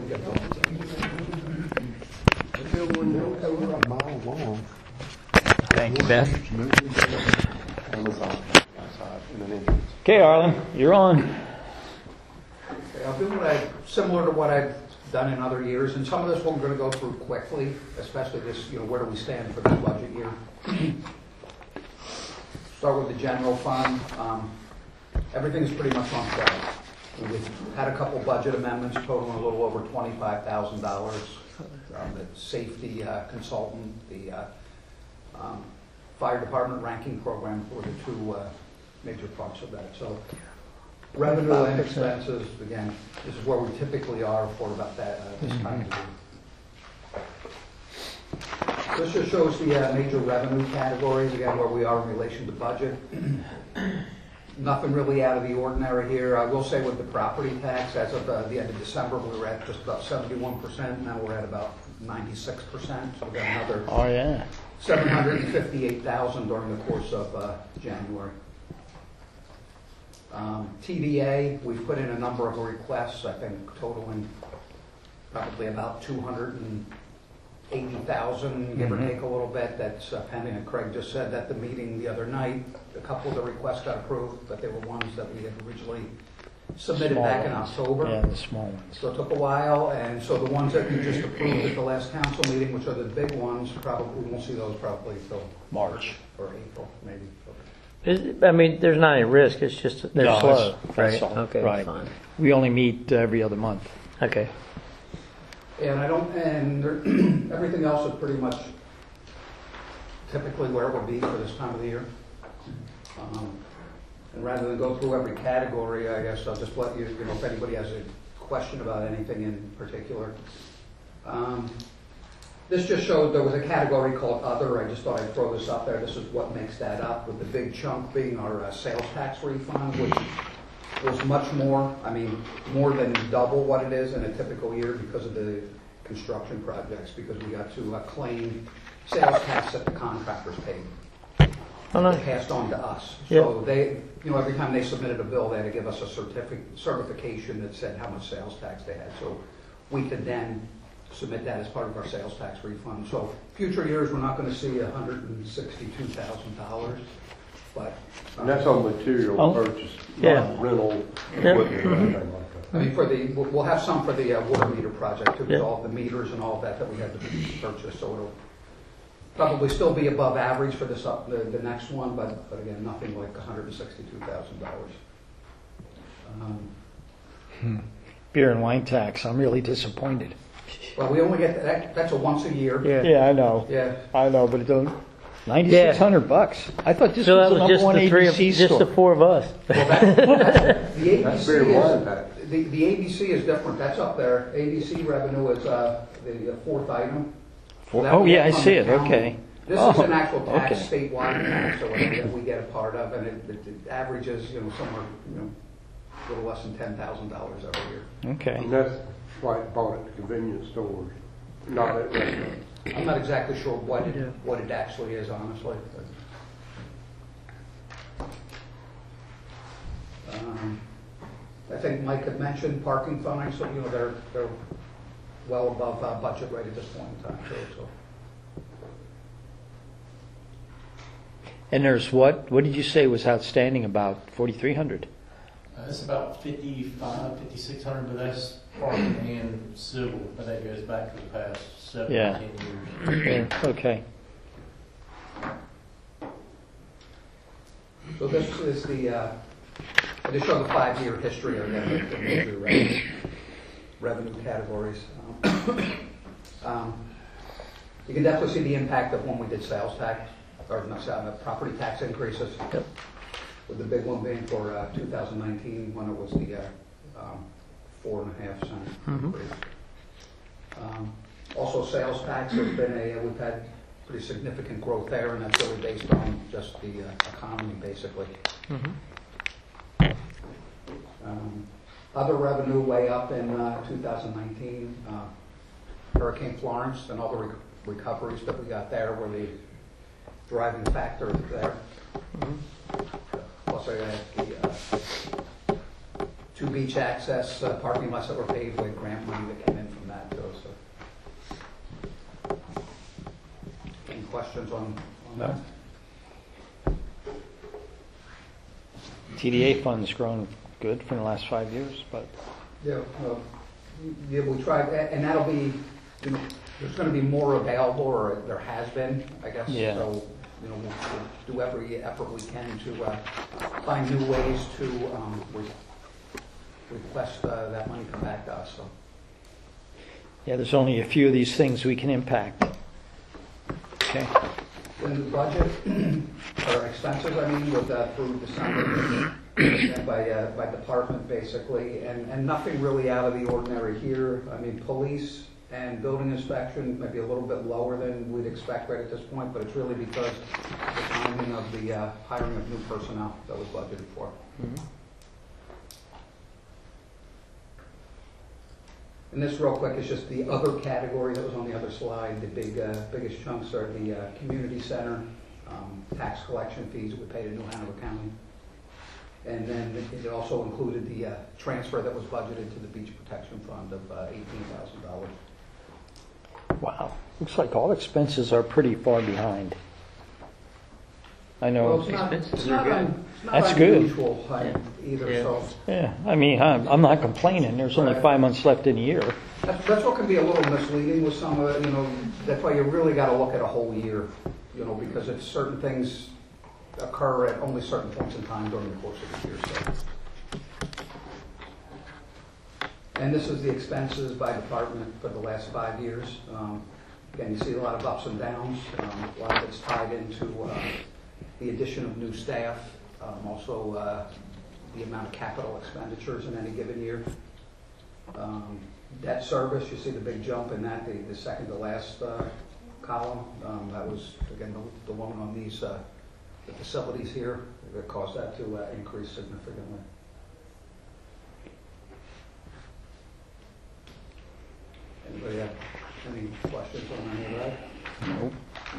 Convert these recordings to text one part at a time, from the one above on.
get going. Over a mile long. Thank you, Ben. Amazon outside in an entrance. Okay, Arlen, you're on. Okay, I'll do similar to what I've done in other years, and some of this one we're going to go through quickly, especially this, where do we stand for this budget year? Start with the general fund. Everything is pretty much on track. We've had a couple budget amendments totaling a little over $25,000. The safety consultant, the fire department ranking program for the two major parts of that. So revenue and expenses, again, this is where we typically are for about that this time of year. This just shows the major revenue categories, again, where we are in relation to budget. Nothing really out of the ordinary here. I will say with the property tax, as of the end of December, we were at just about 71%. Now we're at about 96%. So we've got another $758,000 during the course of January. TDA, we've put in a number of requests, I think totaling probably about $280,000, give or take a little bit. That's pending, and Craig just said at the meeting the other night, a couple of the requests got approved, but they were ones that we had originally submitted back in October. Yeah, the small ones. So it took a while, and so the ones that you just approved at the last council meeting, which are the big ones, probably we won't see those probably until March or April, maybe. I mean, there's not any risk. It's just they're slow, right? That's all. Okay, Right. fine. We only meet every other month. Okay. And everything else is pretty much typically where it would be for this time of the year. And rather than go through every category, I guess I'll just let you know if anybody has a question about anything in particular. This just showed there was a category called Other. I just thought I'd throw this up there. This is what makes that up, with the big chunk being our sales tax refund, which was much more, more than double what it is in a typical year because of the construction projects, because we got to claim sales tax that the contractors paid. Oh, no. They passed on to us. Yep. So they, every time they submitted a bill, they had to give us a certification that said how much sales tax they had. So we could then submit that as part of our sales tax refund. So future years, we're not going to see $162,000, but And that's on material purchase, Yeah. not rental Yeah. equipment or anything like that. we'll have some for the water meter project too, with all the meters and all of that we had to purchase. So it'll probably still be above average for this the next one, but again, nothing like $162,000. Beer and wine tax. I'm really disappointed. Well, we only get that. That's a once a year. Yeah. Yeah, I know. Yeah. I know, but it don't. $9,600. I thought this So was that the was number just one the three of, ABC just store. the four of us. Well, that's the That's ABC beer and wine is tax. the ABC is different. That's up there. ABC revenue is the fourth item. So that Oh, we yeah, I get from see the it. county. Okay. This Oh, is an actual tax, okay. statewide tax, so that we get a part of, and it averages, somewhere, a little less than $10,000 every year. Okay. And that's like bought at the convenience stores, not at restaurants. I'm not exactly sure what it actually is, honestly. But, I think Mike had mentioned parking fines, so they're well above budget rate at this point in time too. So And there's what? What did you say was outstanding about 4,300? It's about 5,600, but that's parking and civil, but that goes back to the past 7 Yeah. or 10 years. Yeah, okay. So this is I just show the 5-year history of the major revenue categories. You can definitely see the impact of when we did sales tax, or property tax increases. Yep. With the big one being for 2019, when it was the 4.5 cent increase. Also, sales tax has been we've had pretty significant growth there, and that's really based on just the economy, basically. Other revenue way up in 2019. Hurricane Florence and all the recoveries that we got there were the driving factor there. Also, I had the 2 beach access parking lots that were paved with grant money that came in from questions on that? TDA fund's grown good for the last 5 years, but Yeah, yeah, we tried, and that'll be, you know, there's going to be more available, or there has been, I guess. Yeah. So, you know, we'll do every effort we can to find new ways to request that money come back to us. So. yeah, there's only a few of these things we can impact. Okay. In the budget, or expenses, I mean, with through December, by department basically, and nothing really out of the ordinary here. I mean, police and building inspection might be a little bit lower than we'd expect right at this point, but it's really because of the timing of the hiring of new personnel that was budgeted for. Mm-hmm. And this real quick is just the other category that was on the other slide. The biggest chunks are the community center, tax collection fees that we pay to New Hanover County. And then it also included the transfer that was budgeted to the Beach Protection Fund of $18,000. Wow. Looks like all expenses are pretty far behind. I know. Well, it's not That's good. unusual either. Yeah. So Yeah, I mean, I'm not complaining. There's only Right. 5 months left in the year. that's what can be a little misleading with some of it. You know, that's why you really got to look at a whole year. You know, because if certain things occur at only certain points in time during the course of the year. So. And this is the expenses by department for the last 5 years. Again, you see a lot of ups and downs. A lot of it's tied into the addition of new staff, also the amount of capital expenditures in any given year. Debt service, you see the big jump in that, the second to last column. That was, again, the loan on these the facilities here that caused that to increase significantly. Anybody have any questions on any of that? Nope.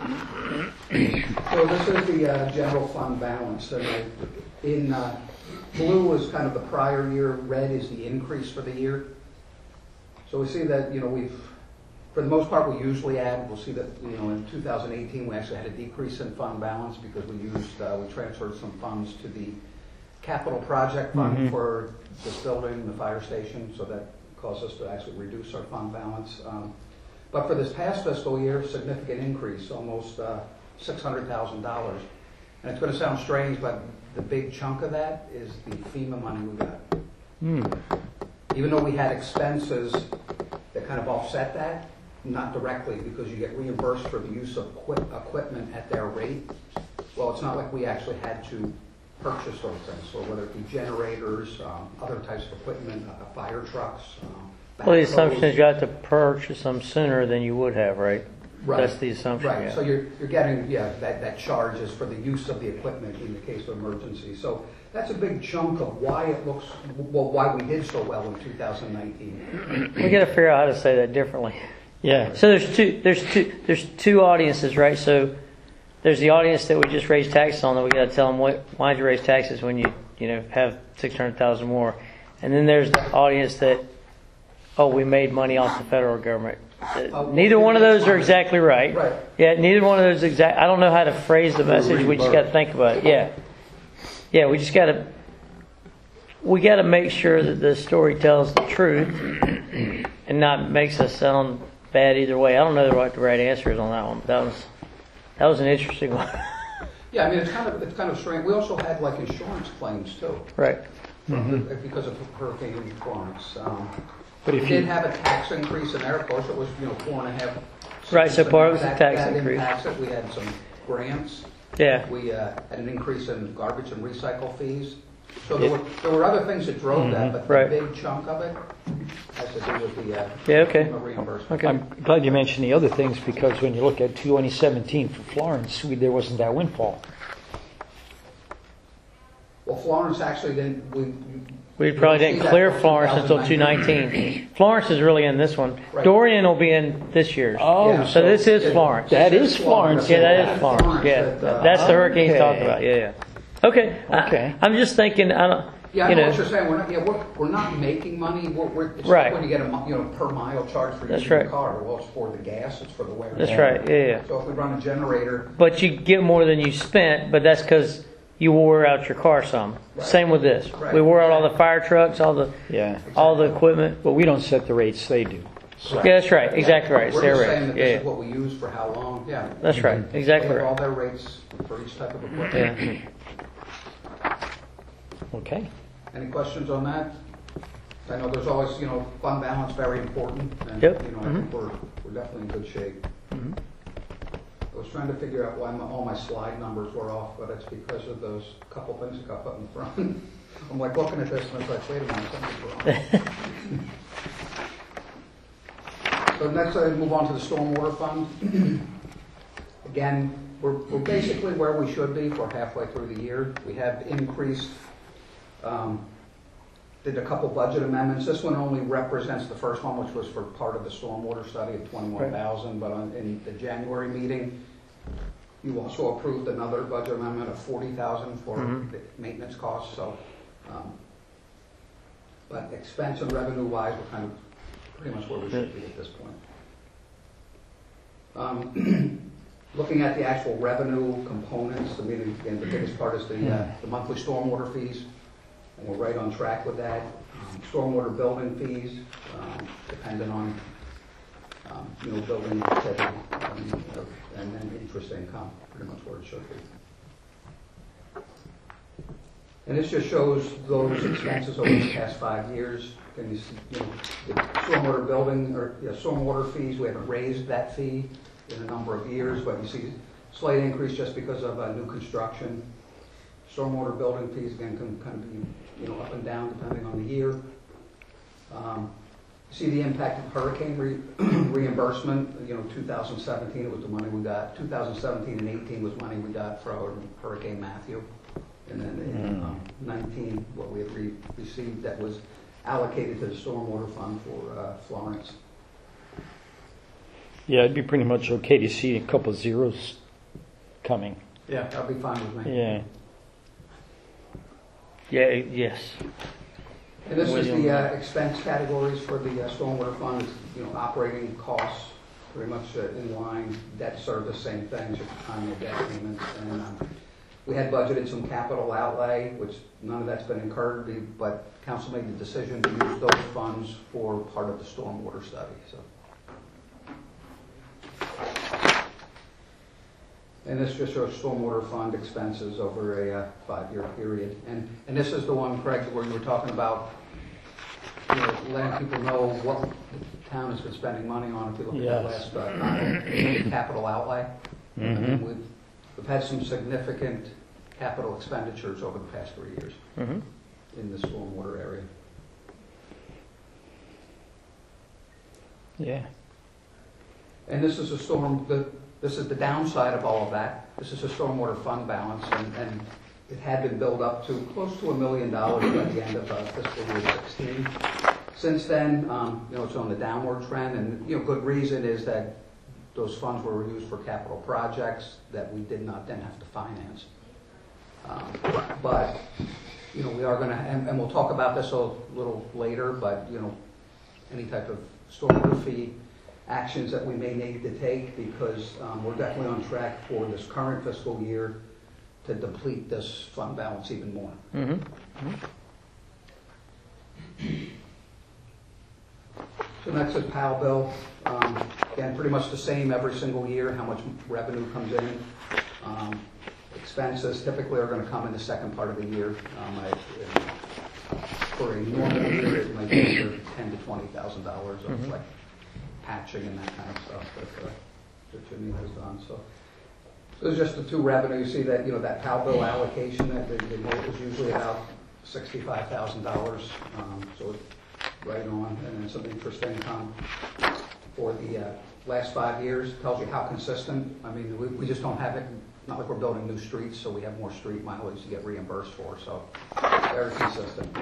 So this is the general fund balance. And in blue is kind of the prior year, red is the increase for the year. So we see that, you know, for the most part, we usually add, we'll see that, you know, in 2018, we actually had a decrease in fund balance because we transferred some funds to the capital project fund for this building, the fire station, so that caused us to actually reduce our fund balance. But for this past fiscal year, significant increase, almost $600,000. And it's going to sound strange, but the big chunk of that is the FEMA money we got. Even though we had expenses that kind of offset that, not directly, because you get reimbursed for the use of equipment at their rate. Well, it's not like we actually had to purchase those things. So whether it be generators, other types of equipment, fire trucks. Well, the assumption is you have to purchase them sooner than you would have, right? Right. That's the assumption. Right. Yeah. So you're getting that charge is for the use of the equipment in the case of emergency. So that's a big chunk of why it looks why we did so well in 2019. We got to figure out how to say that differently. Yeah. So there's two audiences, right? So there's the audience that we just raised taxes on, that we got to tell them why'd you raise taxes when you have 600,000 more, and then there's the audience that we made money off the federal government. Neither one of those are exactly right. Right. Yeah, neither one of those exact. I don't know how to phrase the message. We just got to think about it. Yeah. Yeah, we just got to make sure that the story tells the truth and not makes us sound bad either way. I don't know what the right answer is on that one, but that was an interesting one. Yeah, I mean it's kind of strange. We also had like insurance claims too, Right. because of Hurricane Florence. But We if did you, have a tax increase in there. Of course, it was 4.5. Right, so part of it was a That tax increase. impacts it. We had some grants. Yeah. We had an increase in garbage and recycle fees. So there were other things that drove that, but Right. the big chunk of it has to do with the Yeah, okay. FEMA reimbursement. Okay. I'm glad you mentioned the other things, because when you look at 2017 for Florence, there wasn't that windfall. Well, Florence actually didn't. We probably see didn't that clear until Florence until 2019. Florence is really in this one. Right. Dorian will be in this year's. Oh, Yeah. So this is Florence. That is Florence. Yeah, that is Florence. Yeah, that, that's the hurricane he's okay. talking about. Yeah, yeah. Okay. Okay. I'm just thinking. Yeah, I you know know. what you're saying. We're not making money. It's Right. like when you get a per mile charge for That's using right. the car. Well, it's for the gas. It's for the wear. That's right. Yeah. So if we run a generator, But you get more than you spent, but that's because you wore out your car some. Right. Same with this. Right. We wore out all the fire trucks, all the Yeah. equipment. But we don't set the rates, they do. Yeah, that's right. Exactly right. It's we're their just rate. saying that Yeah, this yeah. is what we use for how long. Yeah. That's right. Exactly They have all right. their rates for each type of equipment. Yeah. Okay. Any questions on that? I know there's always, fund balance, very important. And, Yep. I think we're definitely in good shape. I was trying to figure out why all my slide numbers were off, but it's because of those couple things that got put in front. I'm like looking at this and it's like, wait a minute, something's wrong. So next I move on to the stormwater fund. Again, we're basically where we should be for halfway through the year. We have increased, did a couple budget amendments. This one only represents the first one, which was for part of the stormwater study of $21,000. But in the January meeting, you also approved another budget amendment of $40,000 for the maintenance costs. So, but expense and revenue wise, we're kind of pretty much where we should be at this point. Looking at the actual revenue components, again, the biggest part is the monthly stormwater fees, and we're right on track with that. Stormwater building fees, dependent on building activity, and then interest income, pretty much where it should be. And this just shows those expenses over the past 5 years. Can you see, the stormwater building or stormwater fees? We haven't raised that fee in a number of years, but you see slight increase just because of new construction. Stormwater building fees again can kind of be up and down depending on the year. See the impact of hurricane reimbursement. 2017 it was the money we got. 2017 and 18 was money we got from Hurricane Matthew, and then in 19 what we had received that was allocated to the stormwater fund for Florence. Yeah, it'd be pretty much okay to see a couple zeros coming. Yeah, that'll be fine with me. Yeah. Yeah. Yes. And this is the expense categories for the stormwater fund. It's, operating costs, pretty much in line. Debt service, same thing, just timing of debt payments. And we had budgeted some capital outlay, which none of that's been incurred, but council made the decision to use those funds for part of the stormwater study. So. And this just shows stormwater fund expenses over a 5-year period. And this is the one, Craig, where you were talking about letting people know what the town has been spending money on. If you look at that last capital outlay, I mean, we've had some significant capital expenditures over the past 3 years in the stormwater area. Yeah. And this is this is the downside of all of that. This is a stormwater fund balance, and it had been built up to close to $1 million by the end of fiscal year 16. Since then, it's on the downward trend, and good reason is that those funds were used for capital projects that we did not then have to finance. But we are going to, and we'll talk about this a little later, but any type of stormwater fee actions that we may need to take, because we're definitely on track for this current fiscal year to deplete this fund balance even more. So next is PAL bill. Again, pretty much the same every single year, how much revenue comes in. Expenses typically are going to come in the second part of the year. For a normal year, it might be $10,000 to $20,000 of like patching and that kind of stuff that Jimmy has done. So there's just the two revenue. You see that that PAL bill allocation that the vote is usually about $65,000. So it's right on, and then some interest income for the last 5 years. Tells you how consistent. I mean, we just don't have it. Not like we're building new streets, so we have more street mileage to get reimbursed for. So very consistent.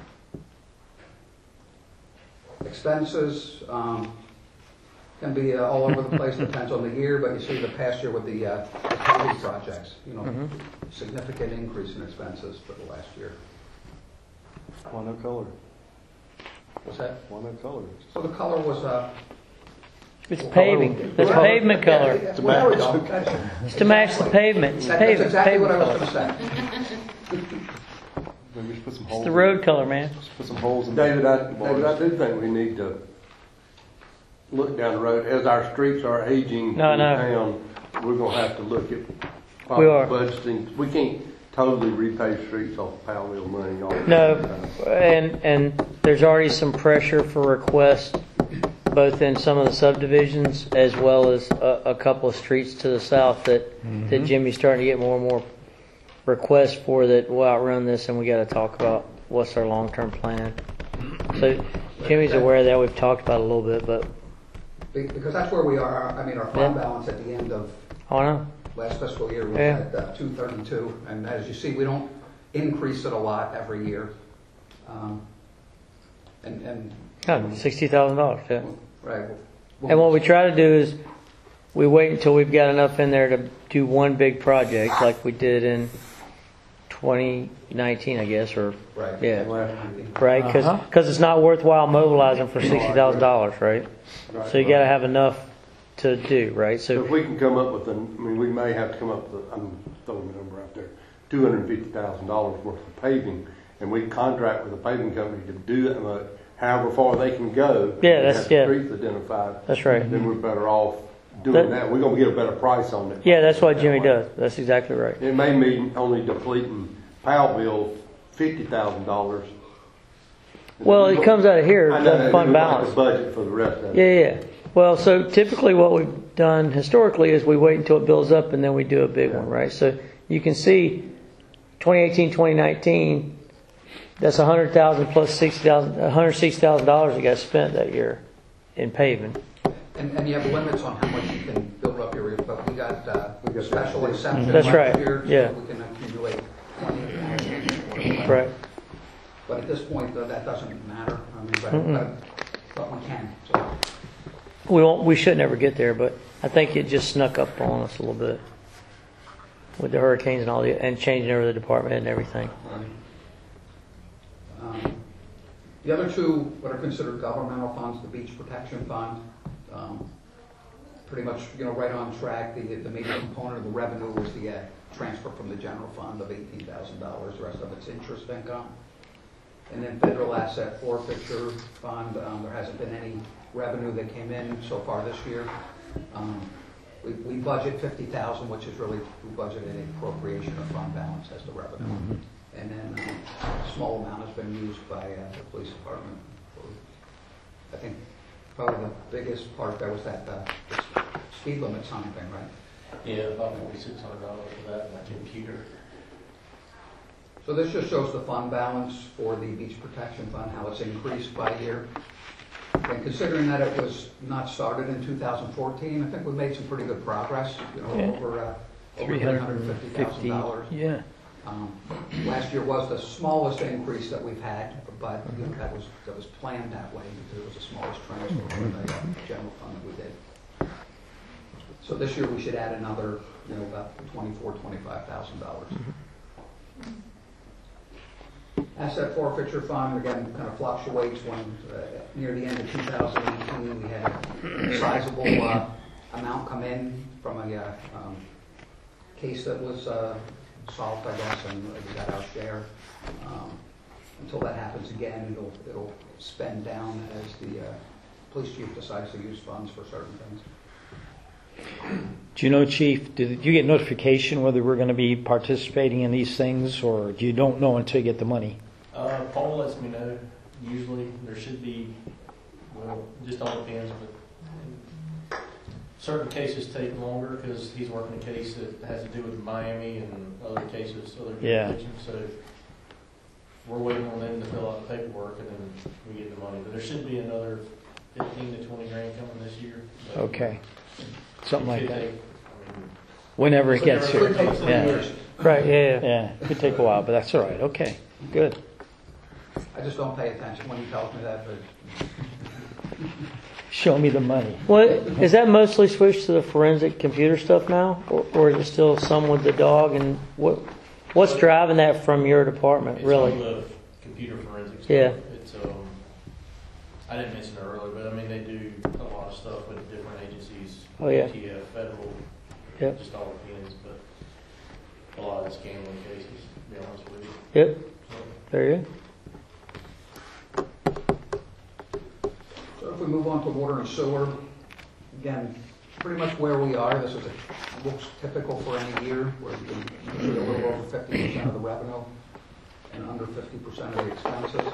Expenses can be all over the place. Depends on the year, but you see the past year with the paving projects. Significant increase in expenses for the last year. Why no color? Was that? Why no color? So the color was, It's paving. That's pavement color. Yeah, well, there we go. That's, It's to match the pavement. It's that's pavement. exactly what Pavement I was color. gonna say. Maybe we should put some It's holes. the road color, man. Just put some holes in David, I bars. do think we need to look down the road, as our streets are aging in No, no. town, we're gonna have to look at We are. budgeting. We can't totally repave streets off Powellville money all the No, time. and there's already some pressure for requests, both in some of the subdivisions as well as a couple of streets to the south that Jimmy's starting to get more and more requests for, that will outrun this, and we got to talk about what's our long-term plan. So Jimmy's aware of that. We've talked about it a little bit, but Because that's where we are. I mean, our fund Yeah. balance at the end of I don't know. last fiscal year was Yeah. at 232, and as you see, we don't increase it a lot every year. And $60,000. Yeah. right. And what we try to do is we wait until we've got enough in there to do one big project, like we did in 2019, I guess, or Right. yeah. Last right? Because it's not worthwhile mobilizing for $60,000, right? Right. So you got to have enough to do, right? So So if we can come up with we may have to come up with, I'm throwing a number out there, $250,000 worth of paving, and we contract with a paving company to do that much, however far they can go. Yeah, and that's- have the yeah. streets identified. that's right. Then we're better off doing that. We're gonna get a better price on it. Yeah, that's what Jimmy does. That's exactly right. It may mean only depleting Powellville $50,000. Well, it comes out of here, I know, the and fund we'll have balance. to budget for the rest of it. Yeah. Well, so typically what we've done historically is we wait until it builds up and then we do a big one, right? So you can see 2018, 2019, that's $100,000 plus $160,000 that got spent that year in paving. And you have limits on how much you can build up your, but we got special exceptions That's last right, year, yeah. so we can accumulate 20. Right. But at this point, though, that doesn't matter. I mean, but we can. So We shouldn't ever get there, but I think it just snuck up on us a little bit with the hurricanes and and changing over the department and everything. The other two, what are considered governmental funds, the Beach Protection Fund, pretty much, right on track. The major component of the revenue was the transfer from the general fund of $18,000. The rest of it's interest income. And then Federal Asset Forfeiture Fund, there hasn't been any revenue that came in so far this year. We budget $50,000, which is really, we budgeted an appropriation of fund balance as the revenue. And then a small amount has been used by the police department for, I think, probably the biggest part there was that speed limit sign thing, right? Yeah, about $4,600 for that, my computer. So this just shows the fund balance for the Beach Protection Fund, how it's increased by year. And considering that it was not started in 2014, I think we made some pretty good progress, over $350,000. Yeah. Last year was the smallest increase that we've had, but that was planned that way because it was the smallest transfer from the general fund that we did. So this year we should add another, about $25,000. Asset forfeiture fund, again, kind of fluctuates. When near the end of 2018, we had a sizable amount come in from a case that was solved, I guess, and we got our share. Until that happens again, it'll spend down as the police chief decides to use funds for certain things. Do you know, Chief, did you get notification whether we're going to be participating in these things, or you don't know until you get the money? Paul lets me know. Usually there should be, well, it just all depends, but certain cases take longer because he's working a case that has to do with Miami and other cases, other jurisdictions. So we're waiting on them to fill out the paperwork and then we get the money. But there should be another 15 to 20 grand coming this year. But Okay. Something like it could that. take, Whenever it gets It could here. take 3 Yeah. years. Right. Yeah. Yeah. It could take a while, but that's all right. Okay. Good. I just don't pay attention when he tells me that, but Show me the money. Well, is that mostly switched to the forensic computer stuff now, or is it still some with the dog? And what's driving that from your department, it's really? on the computer forensics. Yeah. It's, I didn't mention it earlier, but I mean, they do a lot of stuff with different agencies. Oh, yeah. ATF, federal, Yep. just all depends, but a lot of it's gambling cases, to be honest with you. Yep. So, Very good. So if we move on to water and sewer, again, pretty much where we are, this is looks typical for any year, where you can usually a little over 50% of the revenue and under 50% of the expenses.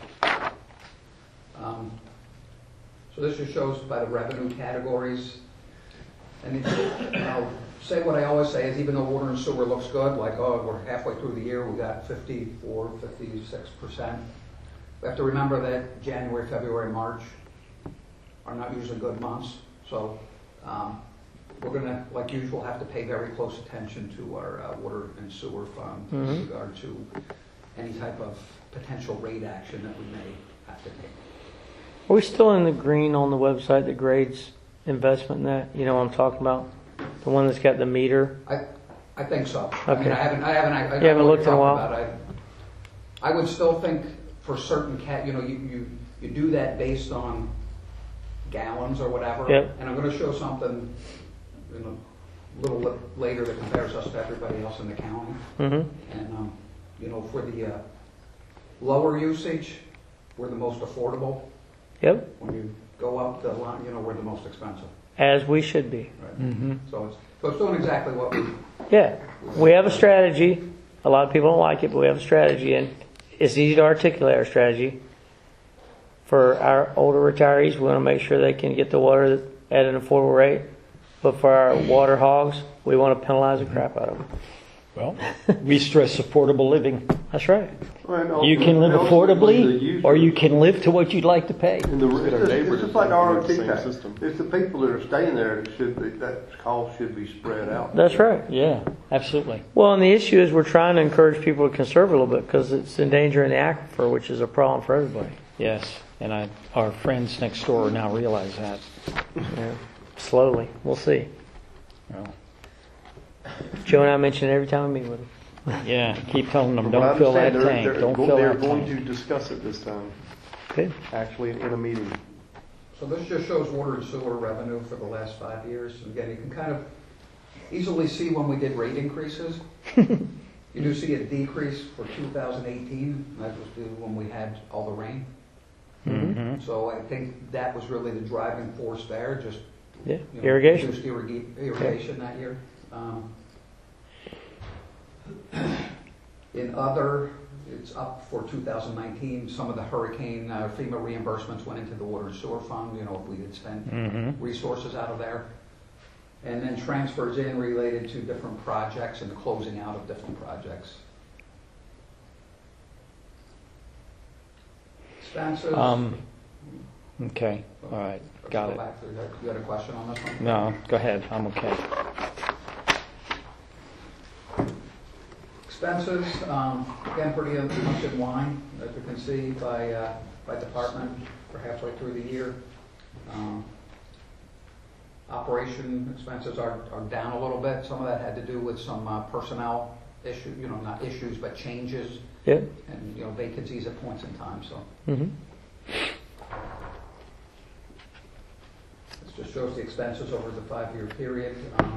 So this just shows by the revenue categories. And I'll say what I always say is even though water and sewer looks good, like, oh, we're halfway through the year, we got 54, 56%. We have to remember that January, February, March are not usually good months. So we're going to, like usual, have to pay very close attention to our water and sewer fund with regard to any type of potential rate action that we may have to take. Are we still in the green on the website that grades investment in that? You know what I'm talking about? The one that's got the meter? I think so. Okay. I mean, I haven't You haven't looked in a while? I would still think for certain you do that based on gallons or whatever. Yep. And I'm going to show something in a little later that compares us to everybody else in the county. Mm-hmm. And for the lower usage, we're the most affordable. Yep. When you go up the line, we're the most expensive. As we should be. Right? Mm-hmm. So it's doing exactly what we. Yeah. We have a strategy. A lot of people don't like it, but we have a strategy, and it's easy to articulate our strategy. For our older retirees, we want to make sure they can get the water at an affordable rate. But for our water hogs, we want to penalize the crap out of them. Well, we stress affordable living. That's right. You can live affordably, or you can live to what you'd like to pay. And it's just like the ROT tax. It's the people that are staying there that cost should be spread out. That's right. Yeah, absolutely. Well, and the issue is we're trying to encourage people to conserve a little bit because it's endangering the aquifer, which is a problem for everybody. Yes, and our friends next door now realize that. Yeah. Slowly. We'll see. Well, Joe and I mention it every time we meet with them. yeah, keep telling them, From what I don't fill that understand, tank, don't fill they're that going to tank. discuss it this time, Good. actually in a meeting. So this just shows water and sewer revenue for the last 5 years. And again, you can kind of easily see when we did rate increases. You do see a decrease for 2018. That was due when we had all the rain. Mm-hmm. So I think that was really the driving force there. Just Yeah. Irrigation. reduced irrigation that year. In other, it's up for 2019. Some of the hurricane FEMA reimbursements went into the water and sewer fund. If we had spent resources out of there. And then transfers in related to different projects and the closing out of different projects. Expenses. Okay, all right, Let's got go it. back through that. You had a question on this one? No, go ahead, I'm okay. Expenses, again, pretty much in line, as you can see, by department for halfway through the year. Operation expenses are down a little bit. Some of that had to do with some personnel issues, not issues, but changes Yep. and, vacancies at points in time, so. Mm-hmm. This just shows the expenses over the 5-year period.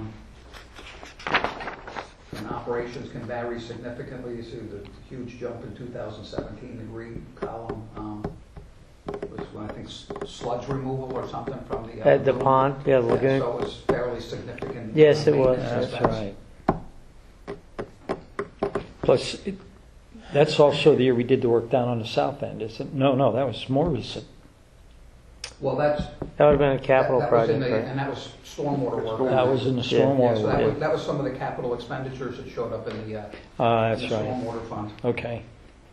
And operations can vary significantly. You see the huge jump in 2017, the green column was when I think sludge removal or something from the At the pond, yeah, the lagoon. so it was fairly significant. Yes, it was. maintenance That's expense. right. Plus, that's also the year we did the work down on the south end, isn't it? No, that was more recent. Well, that That would have been a capital was project, in the, right? and that was stormwater work. That was in the Yeah. Yeah, stormwater so work. that was some of the capital expenditures that showed up in the That's right. right. Stormwater fund. Okay.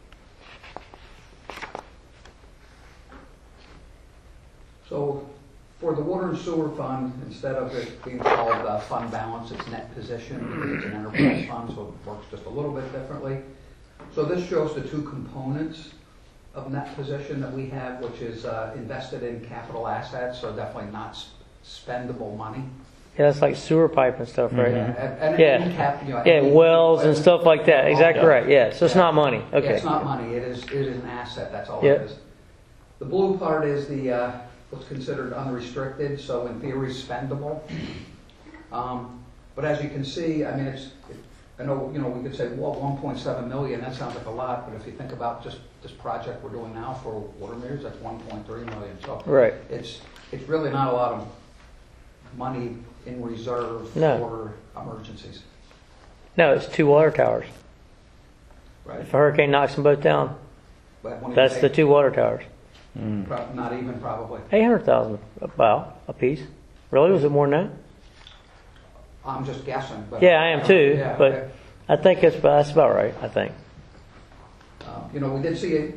So for the water and sewer fund, instead of it being called fund balance, it's net position because it's an enterprise fund, so it works just a little bit differently. So this shows the two components of net position that we have, which is invested in capital assets, so definitely not spendable money. Yeah, that's like sewer pipe and stuff, right? And Yeah. cap, you know, Yeah, any- wells and stuff like that. Exactly Yeah. right. Yeah, so it's Yeah. not money. Yeah, Okay. it's not money, it is an asset, that's all Yeah. it is. The blue part is the, what's considered unrestricted, so in theory spendable. But as you can see, I mean, I know, you know, we could say, well, 1.7 million, that sounds like a lot, but if you think about just this project we're doing now for water meters, that's 1.3 million. So Right. it's really not a lot of money in reserve No. for emergencies, No, it's 2 water towers. right? If a hurricane knocks them both down, But when you that's the take- 2 water towers. Not even probably. 800,000 about a piece. Really? Was it more than that? I'm just guessing. But Yeah, I am too, Yeah, but- okay. I think that's about right. I think. You know, we did see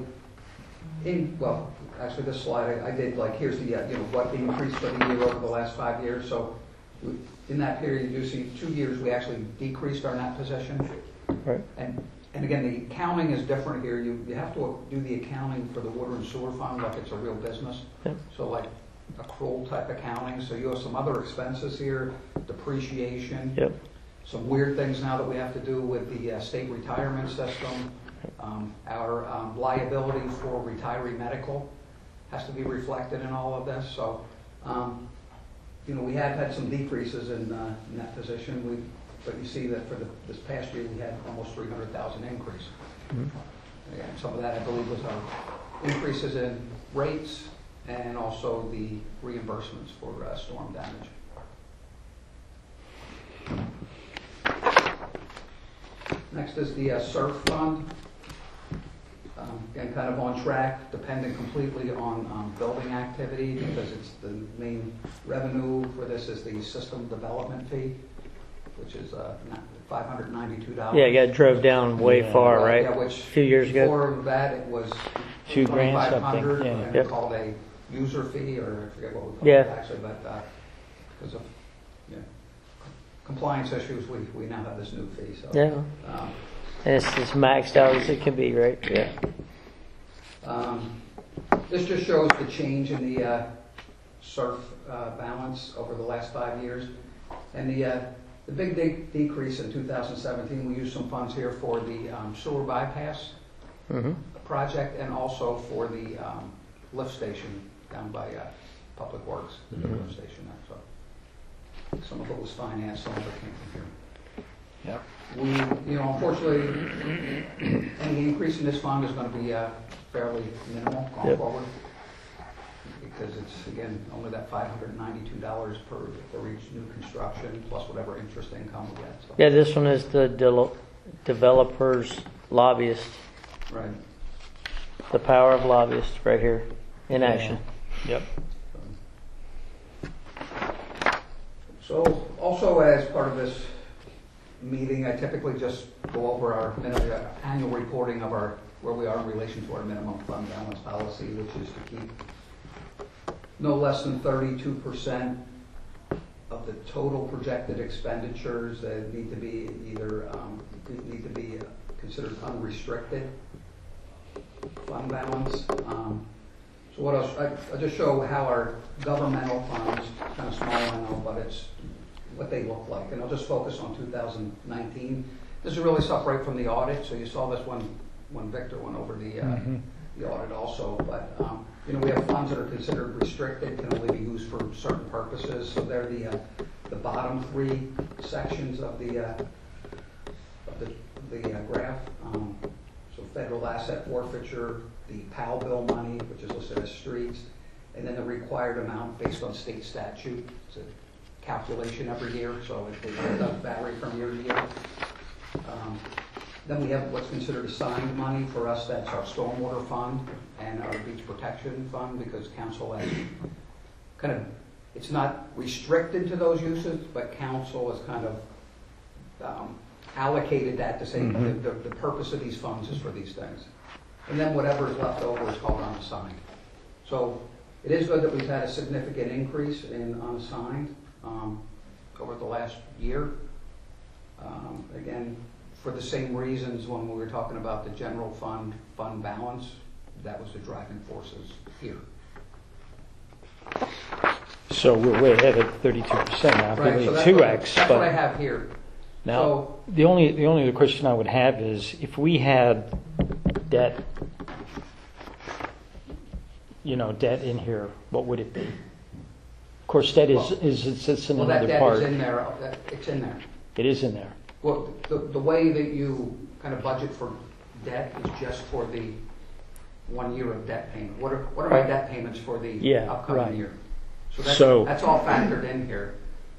well, actually this slide, I did like, here's the, what the increase for the year over the last 5 years. So in that period, you do see 2 years, we actually decreased our net position. Right. And again, the accounting is different here. You have to do the accounting for the water and sewer fund like it's a real business. Yep. So like accrual type accounting. So you have some other expenses here, depreciation. Yep. Some weird things now that we have to do with the state retirement system. Our liability for retiree medical has to be reflected in all of this. So, we have had some decreases in that position. But you see that for this past year, we had almost 300,000 increase. And some of that, I believe, was our increases in rates and also the reimbursements for storm damage. Next is the SURF fund. Again, kind of on track, dependent completely on building activity because it's the main revenue for this is the system development fee, which is $592. Yeah, you got drove down way far, right? Yeah, A which few years ago. before that it was $2,000 something, $2,500, yeah. and Yep. it's called a user fee, or I forget what we call Yeah. it actually, but because of compliance issues, we now have this new fee. So Yeah. And it's maxed out as it can be, right? Yeah. This just shows the change in the SURF balance over the last 5 years. And the big decrease in 2017, we used some funds here for the sewer bypass project and also for the lift station down by Public Works, the new lift station there. So some of it was financed, some of it came from here. Yep. We, unfortunately, any increase in this fund is going to be fairly minimal going Yep. forward because it's, again, only that $592 for each new construction plus whatever interest income we get. So. Yeah, this one is the developer's lobbyist. Right. The power of lobbyists right here in action. Yep. So also as part of this meeting, I typically just go over our annual reporting of where we are in relation to our minimum fund balance policy, which is to keep no less than 32% of the total projected expenditures that need to be considered unrestricted fund balance. So what else? I'll just show how our governmental funds, kind of small, I know, but it's what they look like. And I'll just focus on 2019. This is really stuff right from the audit. So you saw this when Victor went over the audit also. But, we have funds that are considered restricted, can only be used for certain purposes. So they're the bottom 3 sections of the graph. So federal asset forfeiture, the PAL bill money, which is listed as streets, and then the required amount based on state statute. It's a calculation every year, so it does vary from year to year. Then we have what's considered assigned money for us. That's our stormwater fund and our beach protection fund, because council has it's not restricted to those uses, but council has kind of allocated that to say the purpose of these funds is for these things. And then whatever is left over is called unassigned. So it is good that we've had a significant increase in unassigned over the last year. Again, for the same reasons when we were talking about the general fund balance, that was the driving forces here. So we're way ahead at 32% now, Right, really so that's 2x. that's what I But have here. now, So- the only other question I would have is if we had debt, debt in here, what would it be? Of course, debt it's in Well, that another debt part. is in there, it's in there. It is in there. Well, the way that you kind of budget for debt is just for the 1 year of debt payment. What are my debt payments for the Yeah, upcoming right. year? So- That's all factored in here.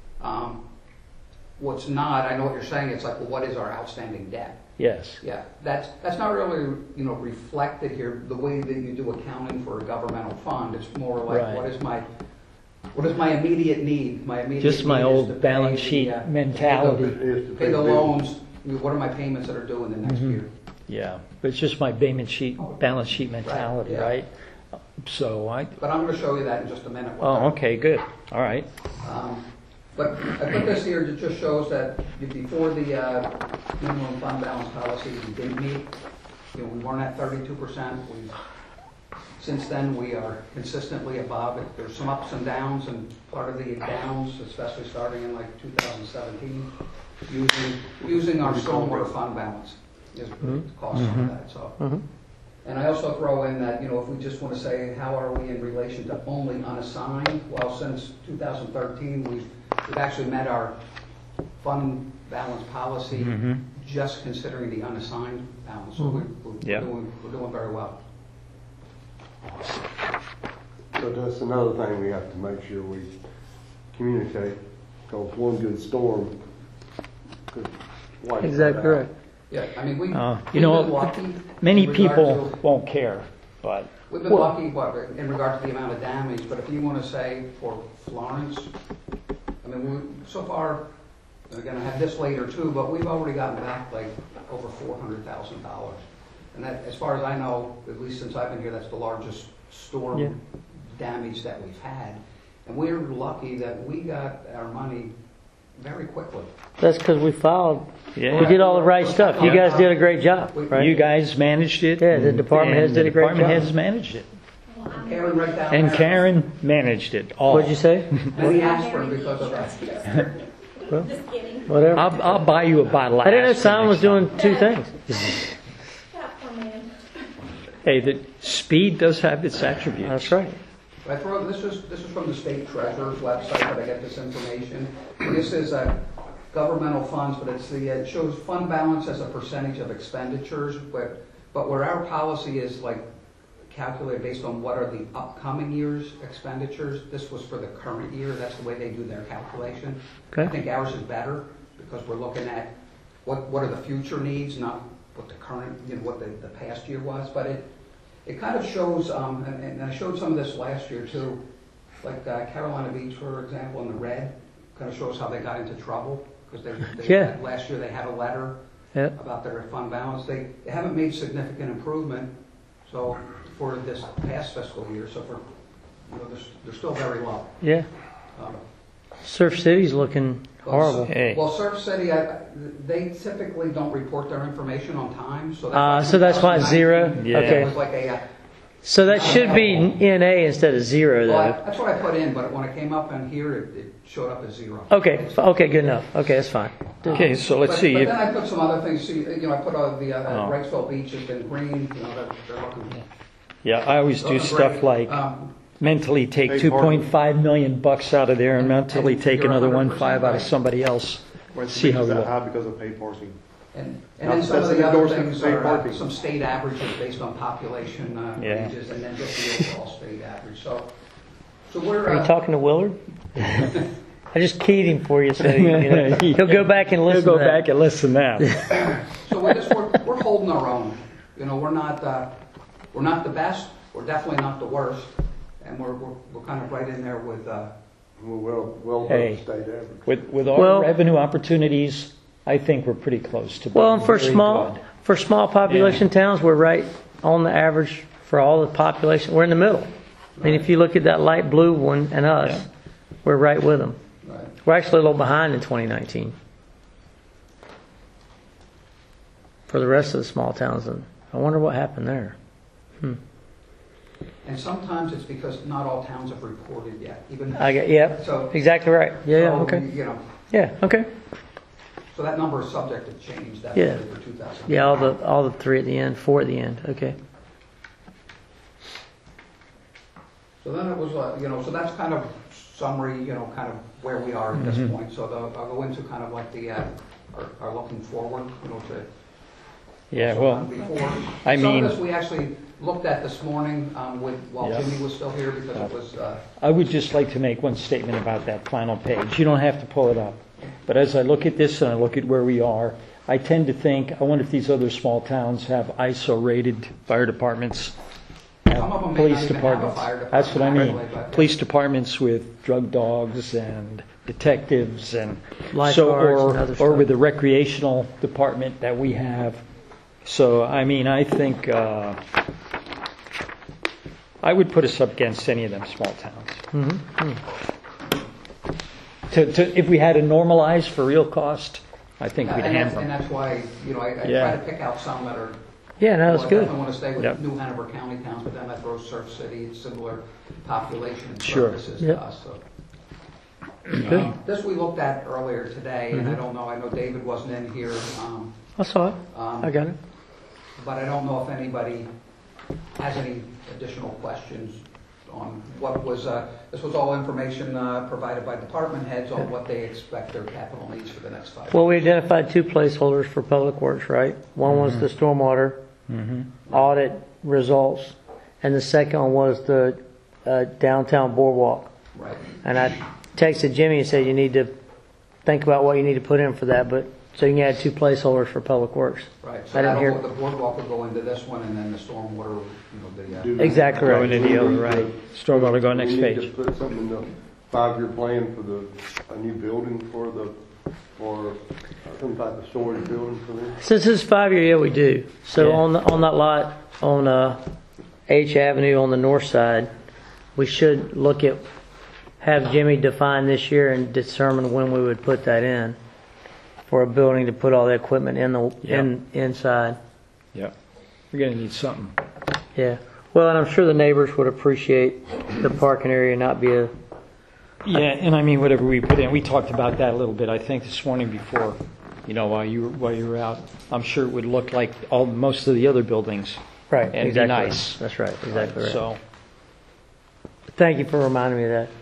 What's not, I know what you're saying, it's like, well, what is our outstanding debt? Yes. Yeah, that's not really, reflected here, the way that you do accounting for a governmental fund. It's more like, Right. what is my immediate need? My immediate Just my need is old to pay balance the, sheet pay mentality. Pay the loans, what are my payments that are due in the next year? Yeah, but it's just my balance sheet mentality, yeah. right? So But I'm gonna show you that in just a minute. okay, good. All right. But I put this here that just shows that before the minimum fund balance policy, we didn't meet. We weren't at 32%. Since then, we are consistently above it. There's some ups and downs, and part of the downs, especially starting in like 2017, using our stormwater fund balance is caused some of that. So, and I also throw in that if we just want to say how are we in relation to only unassigned, well, since 2013 we've actually met our fund balance policy just considering the unassigned balance. So we're doing very well. So that's another thing we have to make sure we communicate, because one good storm could wipe that Exactly out. right. Yeah, I mean, we've You know, been lucky. Many in regard people to- won't care, but We've been lucky in regard to the amount of damage, but if you want to say for Florence, I mean, so far, again, I have this later too, but we've already gotten back like over $400,000. And that, as far as I know, at least since I've been here, that's the largest storm damage that we've had. And we're lucky that we got our money very quickly. That's because we filed. Yeah. We did all the right stuff. You guys did a great job, right? you guys managed it. Yeah, the department heads and did a great The department job. heads managed it. Karen right down And there. Karen managed it all. What'd you say? Many aspirin because of that. Just kidding. Whatever. I'll buy you a bottle of I didn't know aspirin Simon was next time. doing two things. That poor man. Hey, the speed does have its attributes. That's right. This is from the state treasurer's website that I get this information. This is governmental funds, but it shows fund balance as a percentage of expenditures. But where our policy is like calculated based on what are the upcoming year's expenditures, this was for the current year. That's the way they do their calculation. Okay. I think ours is better because we're looking at what are the future needs, not what the current, what the past year was. But it kind of shows, and I showed some of this last year too, like Carolina Beach, for example, in the red, kind of shows how they got into trouble because last year they had a letter about their fund balance. They haven't made significant improvement, so for this past fiscal year, so for they're still very low. Yeah. Um, Surf City's looking horrible. Hey. Well, Surf City, they typically don't report their information on time, so So that's why it's zero? 2019, Yeah. It Okay. was like a So that should be NA instead of zero, well, though. that's what I put in, but when it came up in here, it showed up as zero. Okay. Okay. Good enough. Okay, that's fine. Okay, so let's But see. then I put some other things. See, I put the Oh. Wrightsville Beach has been green. They're looking. Yeah, I always do looking stuff great. like mentally take Hey, 2.5 million bucks out of there and mentally and take you're another 100% 1.5 out of right. somebody else. Where's See how the we that look. high because of paid parking? And Now, then some of that's an the other endorsement things of state are parking. some state averages based on population Yeah. ages, and then just the overall state average. So we're. Are you talking to Willard? I just keyed him for you, so he'll go back and listen. He'll go to that. back and listen now. So we're holding our own. We're not the best. We're definitely not the worst, and we're kind of right in there with. We're well above Hey. the state average. With our Well- revenue opportunities, I think we're pretty close to. Well, being and for very small good. population towns, we're right on the average for all the population. We're in the middle. I mean, if you look at that light blue one and us, Yeah. we're right with them. Right. We're actually a little behind in 2019 for the rest of the small towns. And I wonder what happened there. And sometimes it's because not all towns have reported yet, even. Yeah, So. exactly right. Yeah, so, okay. You know, Yeah, okay. so that number is subject to change, that's Yeah. for 2000. Yeah, all the 3 at the end, 4 at the end. Okay. So then it was, so that's kind of summary, kind of where we are at this Mm-hmm. point. So I'll go into kind of like our looking forward, to. Yeah, so well, before. I Some mean- of this we actually looked at this morning while Yeah. Jimmy was still here because it was, I would just like to make one statement about that final page. You don't have to pull it up. But as I look at this and I look at where we are, I tend to think, I wonder if these other small towns have ISO-rated fire departments, some of them may police not even have a departments. fire department. That's what I mean. actually, but- Police departments with drug dogs and detectives and Lifeguards and other or stuff. with the recreational department that we have. So I mean, I think I would put us up against any of them small towns. Mm-hmm. If we had to normalize for real cost, I think we'd and hammer that's, and them. that's why, I Yeah. try to pick out some that are. Yeah, no, that's I good. definitely want to stay with Yep. New Hanover County towns, but then that throws Surf City, it's similar population and Sure. services Yep. to us, so. Good. This we looked at earlier today, and I Mm-hmm. don't know, I know David wasn't in here, I saw it. I got it. but I don't know if anybody has any additional questions on what was, this was all information provided by department heads on what they expect their capital needs for the next 5 years. Well, we identified 2 placeholders for Public Works, right? One was the stormwater audit results, and the second one was the downtown boardwalk. Right. And I texted Jimmy and said you need to think about what you need to put in for that, but so you can add 2 placeholders for Public Works. Right, I so didn't hear- the boardwalk will go into this one, and then the stormwater, Do- Exactly Go right. into the other, right. Stormwater, go next We need page. to put something in the 5-year plan for a new building for some type of storage building for them. Since this is 5 year, yeah, we do. So Yeah. on that lot on H Avenue on the north side, we should look at have Jimmy define this year and determine when we would put that in for a building to put all the equipment inside. Yeah, we're gonna need something. Yeah. Well, and I'm sure the neighbors would appreciate the parking area not be a. Yeah, and I mean, whatever we put in, we talked about that a little bit, I think, this morning before, while you were out. I'm sure it would look like most of the other buildings. Right. And be exactly. nice. That's right. Exactly right. So, Thank you for reminding me of that.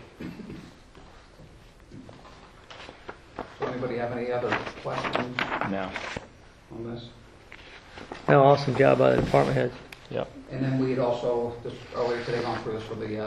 So anybody have any other questions no. on this? No, awesome job by the department heads. Yep. And then we had also, just earlier today, gone through this for the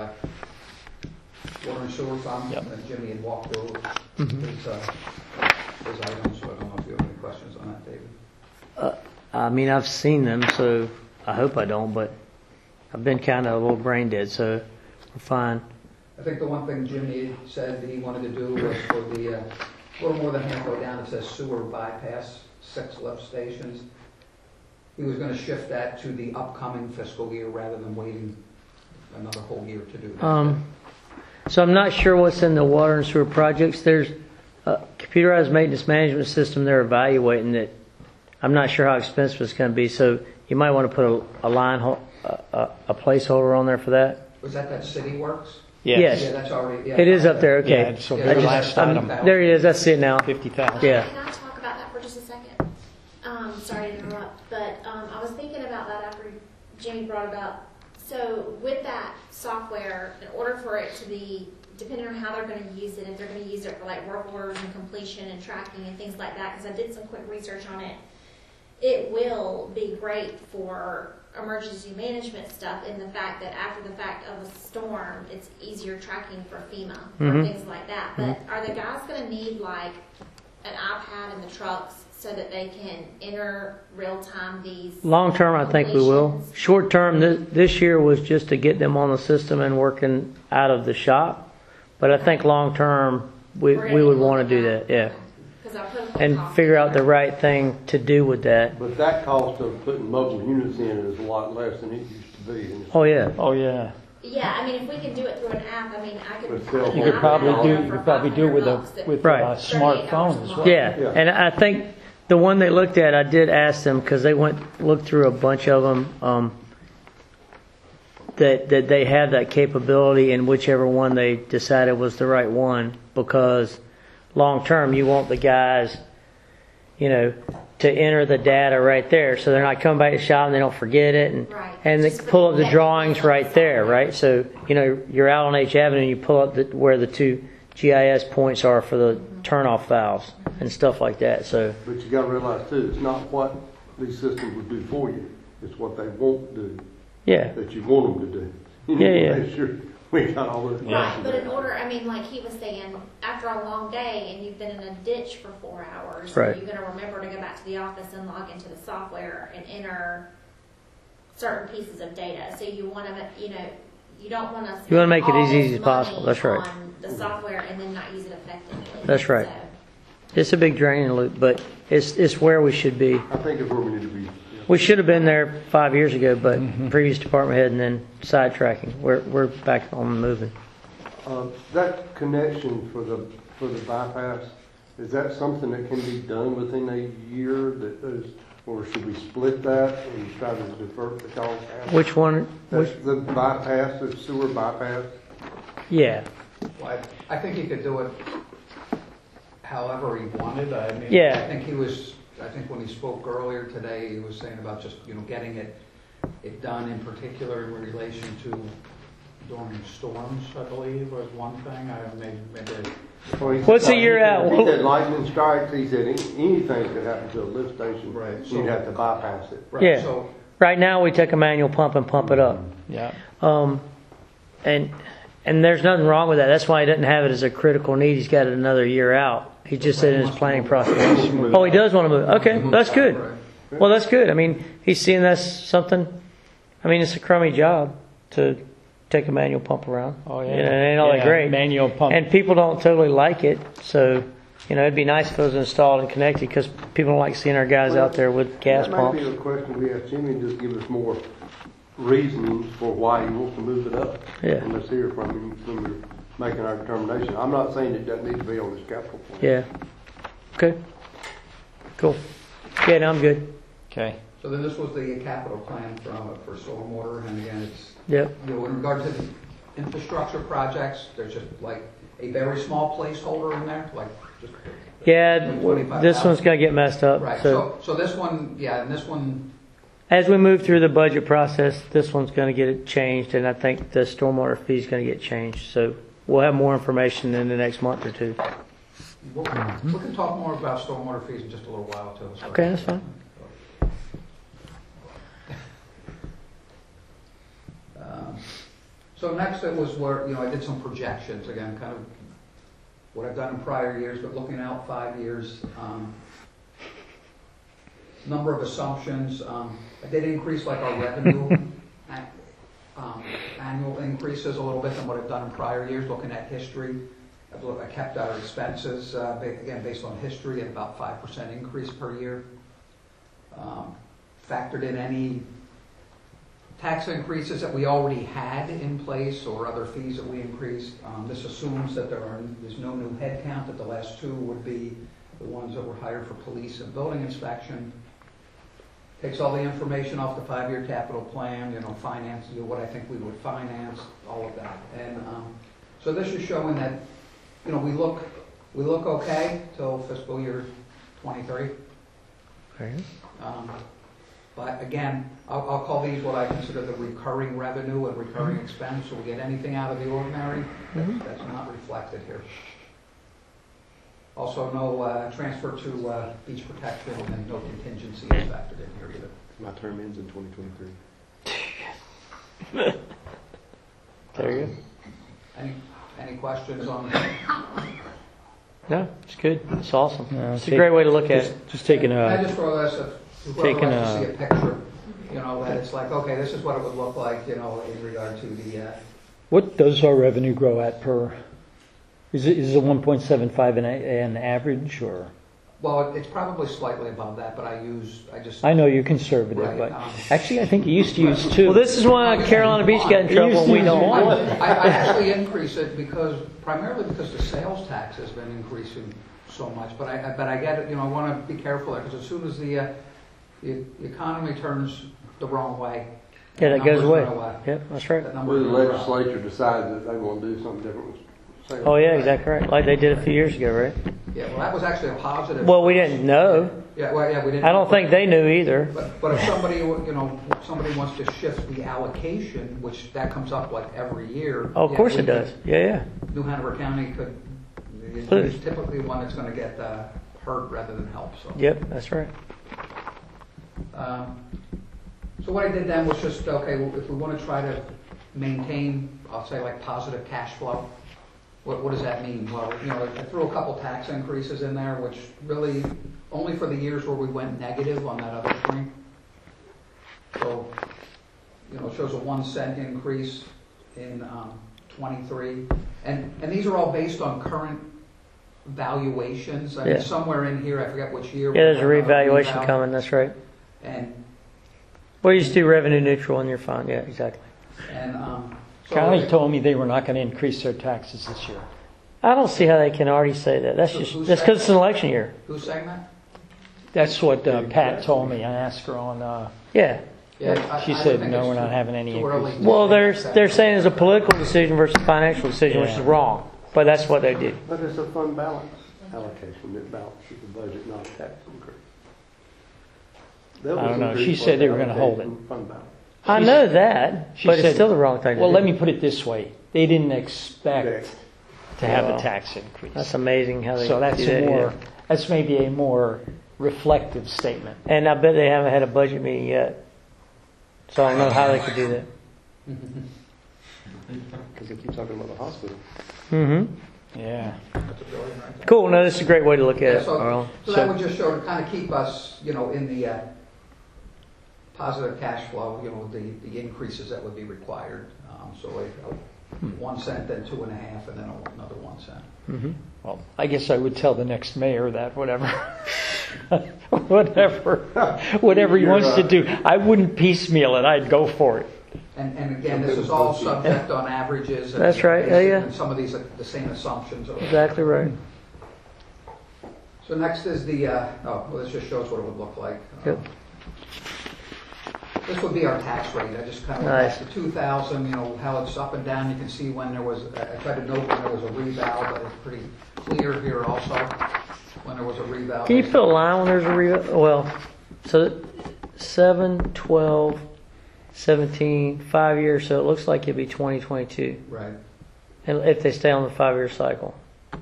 water and sewer fund. Yep. And Jimmy had walked through his items, so I don't know if you have any questions on that, David. I mean, I've seen them, so I hope I don't, but I've been kind of a little brain dead, so we're fine. I think the one thing Jimmy said that he wanted to do was for the, a little more than halfway down, it says sewer bypass, 6 lift stations. He was going to shift that to the upcoming fiscal year rather than waiting another whole year to do that. So I'm not sure what's in the water and sewer projects. There's a computerized maintenance management system they're evaluating that I'm not sure how expensive it's going to be. So you might want to put a placeholder on there for that. Was that City Works? Yes. Yeah, that's already, yeah. It is up there. Yeah, Okay. so Yeah, very just- last I'm- item, There he is. I see it now. 50,000. Yeah. Can I talk about that for just a second? Sorry to interrupt, but I was thinking about that after Jimmy brought it up. So with that software, in order for it to be, depending on how they're going to use it, if they're going to use it for like work orders and completion and tracking and things like that, because I did some quick research on it, it will be great for emergency management stuff in the fact that after the fact of a storm, it's easier tracking for FEMA or things like that. But are the guys going to need like an iPad in the trucks so that they can enter real time these? Long term, I think we will. completions? Short term, this year was just to get them on the system and working out of the shop. But I think long term, we would want to do that. Yeah. 'Cause I put a And cost figure out the together. right thing to do with that. But that cost of putting mobile units in is a lot less than it used to be. And it's- Oh yeah. Oh, yeah. Yeah, I mean, if we can do it through an app, I mean, I could. But still- put You an could probably iPad do, on you for could probably do it with $500 that- a Right. smartphone as well. Yeah. Yeah. And I think the one they looked at, I did ask them because they looked through a bunch of them. that they have that capability in whichever one they decided was the right one, because long term you want the guys, to enter the data right there, so they're not coming back to the shop and they don't forget it, and they pull up the drawings right there, right? So you're out on H Avenue and you pull up where the two GIS points are for the turnoff valves and stuff like that. So, But you got to realize too, it's not what these systems would do for you; it's what they won't do yeah, that you want them to do. You Yeah, need to yeah. make sure we got all this. Right, but in order, like he was saying, after a long day and you've been in a ditch for 4 hours, Right. you're going to remember to go back to the office and log into the software and enter certain pieces of data. So you want to, you don't want to. You wanna make it as easy as possible. That's right. On the software and then not use it effectively. That's right. So, it's a big draining loop, but it's where we should be. I think it's where we need to be. Yeah. We should have been there 5 years ago, but previous department head and then sidetracking. We're back on the moving. That connection for the bypass, is that something that can be done within a year? Or should we split that and try to divert the cost? Which one? That's the bypass, the sewer bypass. Yeah. Well, I think he could do it however he wanted. I mean, Yeah. I think when he spoke earlier today, he was saying about just, getting it done in particular in relation to during storms, I believe, was one thing. Maybe. What's a year out? He said lightning strikes, he said anything could happen to a lift station. Right. You'd have to bypass it. Right, Yeah. So, Right now we take a manual pump and pump it up. Yeah. And there's nothing wrong with that. That's why he doesn't have it as a critical need. He's got it another year out. He just said in his planning process. Oh, he does want to move. Okay, that's good. right. Well, that's good. I mean, he's seeing that's something. I mean, it's a crummy job to take a manual pump around. Oh yeah. It ain't all that Yeah, great. Manual pump. And people don't totally like it. So, it'd be nice if it was installed and connected, because people don't like seeing our guys out there with gas That might pumps. be a question we ask Jimmy, just give us more reasonings for why he wants to move it up. Yeah. And let's hear from him when we're making our determination. I'm not saying it doesn't need to be on this capital plan. Yeah. Okay. Cool. Yeah, no, I'm good. Okay. So then this was the capital plan for stormwater, and again, it's, Yep. in regard to the infrastructure projects, there's just like a very small placeholder in there, like just. Yeah, $25,000. this one's gonna get messed up. Right, So so this one, yeah, and this one, as we move through the budget process, this one's gonna get it changed, and I think the stormwater fee's gonna get changed. So we'll have more information in the next month or two. we can talk more about stormwater fees in just a little while too. So. Okay, that's fine. So next it was where, I did some projections, again, kind of what I've done in prior years, but looking out 5 years. Number of assumptions. I did increase like our revenue, annual increases a little bit than what I've done in prior years, looking at history. I kept our expenses, again, based on history, at about 5% increase per year. Factored in any tax increases that we already had in place or other fees that we increased. This assumes that there's no new headcount, that the last two would be the ones that were hired for police and building inspection. Takes all the information off the 5-year capital plan, finance, what I think we would finance, all of that. And so this is showing that, we look okay till fiscal year 23. Okay. But again, I'll call these what I consider the recurring revenue and recurring expense. So we get anything out of the ordinary, that's not reflected here. Also, no transfer to beach protection, and no contingency is factored in here either. My term ends in 2023. There you go. Any questions on No, it's good. It's awesome. No, It's a great way to look at it. Just taking I a. just throw this, whoever likes to see a picture, that it's like, okay, this is what it would look like, in regard to the, What does our revenue grow at per? Is it 1.75 an average, or? well, it's probably slightly above that, but I just. I know you're conservative, Right, but actually I think you used to use 2. Well, this is why Carolina Beach got in trouble and we don't want it. I actually increase it primarily because the sales tax has been increasing so much. But I get it. I want to be careful there, because as soon as the economy turns the wrong way, Yeah, that goes Numbers away. go away. Yep, that's right. That number Well, the goes up. legislature decides that they want to do something different with sales. Oh yeah, exactly right. Like they did a few years ago, right? Yeah, well, that was actually a positive. Well, we didn't know. Yeah, well, yeah, we didn't. I don't think they knew either. But if somebody, somebody wants to shift the allocation, which that comes up like every year. Oh, of yeah, course we it does. could- Yeah, yeah. New Hanover County could, Lose. it's typically one that's gonna get hurt rather than help, so. Yep, that's right. So what I did then was just, okay, well, if we want to try to maintain, I'll say like positive cash flow, what does that mean? Well, I threw a couple tax increases in there, which really, only for the years where we went negative on that other screen. So, it shows a 1 cent increase in 23. And these are all based on current valuations. I mean, Yeah. somewhere in here, I forget which year. Yeah, there's a we have another revaluation reval. coming. That's right. And, Well, you just do revenue neutral and you're fine. Yeah, exactly. so County told me they were not going to increase their taxes this year. I don't see how they can already say that. That's Who's because saying- it's an election year. Who's saying that? That's what Pat told me. I asked her on, Yeah. Yeah, she I said, think no, it's we're not too- having any too early increases. to Well, say they're that. saying it's a political decision versus a financial decision, which is Yeah. wrong. But that's what they did. But it's a fund balance allocation that balances the budget, not a tax increase. That I was don't know. agreed She for said they the were gonna hold allocation fund balance. I She know said- that, she but it's said- still the wrong thing to Well, do. let me put it this way. They didn't expect to have a Wow. tax increase. That's amazing how they So that's do that. yeah. that's maybe a more reflective statement. And I bet they haven't had a budget meeting yet. So I don't know how they could do that. Because they keep talking about the hospital. Mm-hmm. Yeah. That's a billion right there. Cool. No, this is a great way to look at Yeah, it, Arlen. so that would just show to kind of keep us, in the positive cash flow, the increases that would be required. So like 1 cent, then 2.5, and then another 1 cent. Mm-hmm. Well, I guess I would tell the next mayor that whatever, whatever he wants to do, I wouldn't piecemeal it. I'd go for it. And again, this is all subject on averages. And That's right. Yeah, yeah. And some of these are the same assumptions. Exactly right. So next is this just shows what it would look like. Yep. This would be our tax rate. I just kind of Nice. went back to 2000, how it's up and down. You can see when there was, I tried to note when there was a reval, but it's pretty clear here also when there was a reval. Can you put a line when there's a well, so 7, 12, 17, 5 years, so it looks like it'd be 2022. Right. And if they stay on the 5-year cycle.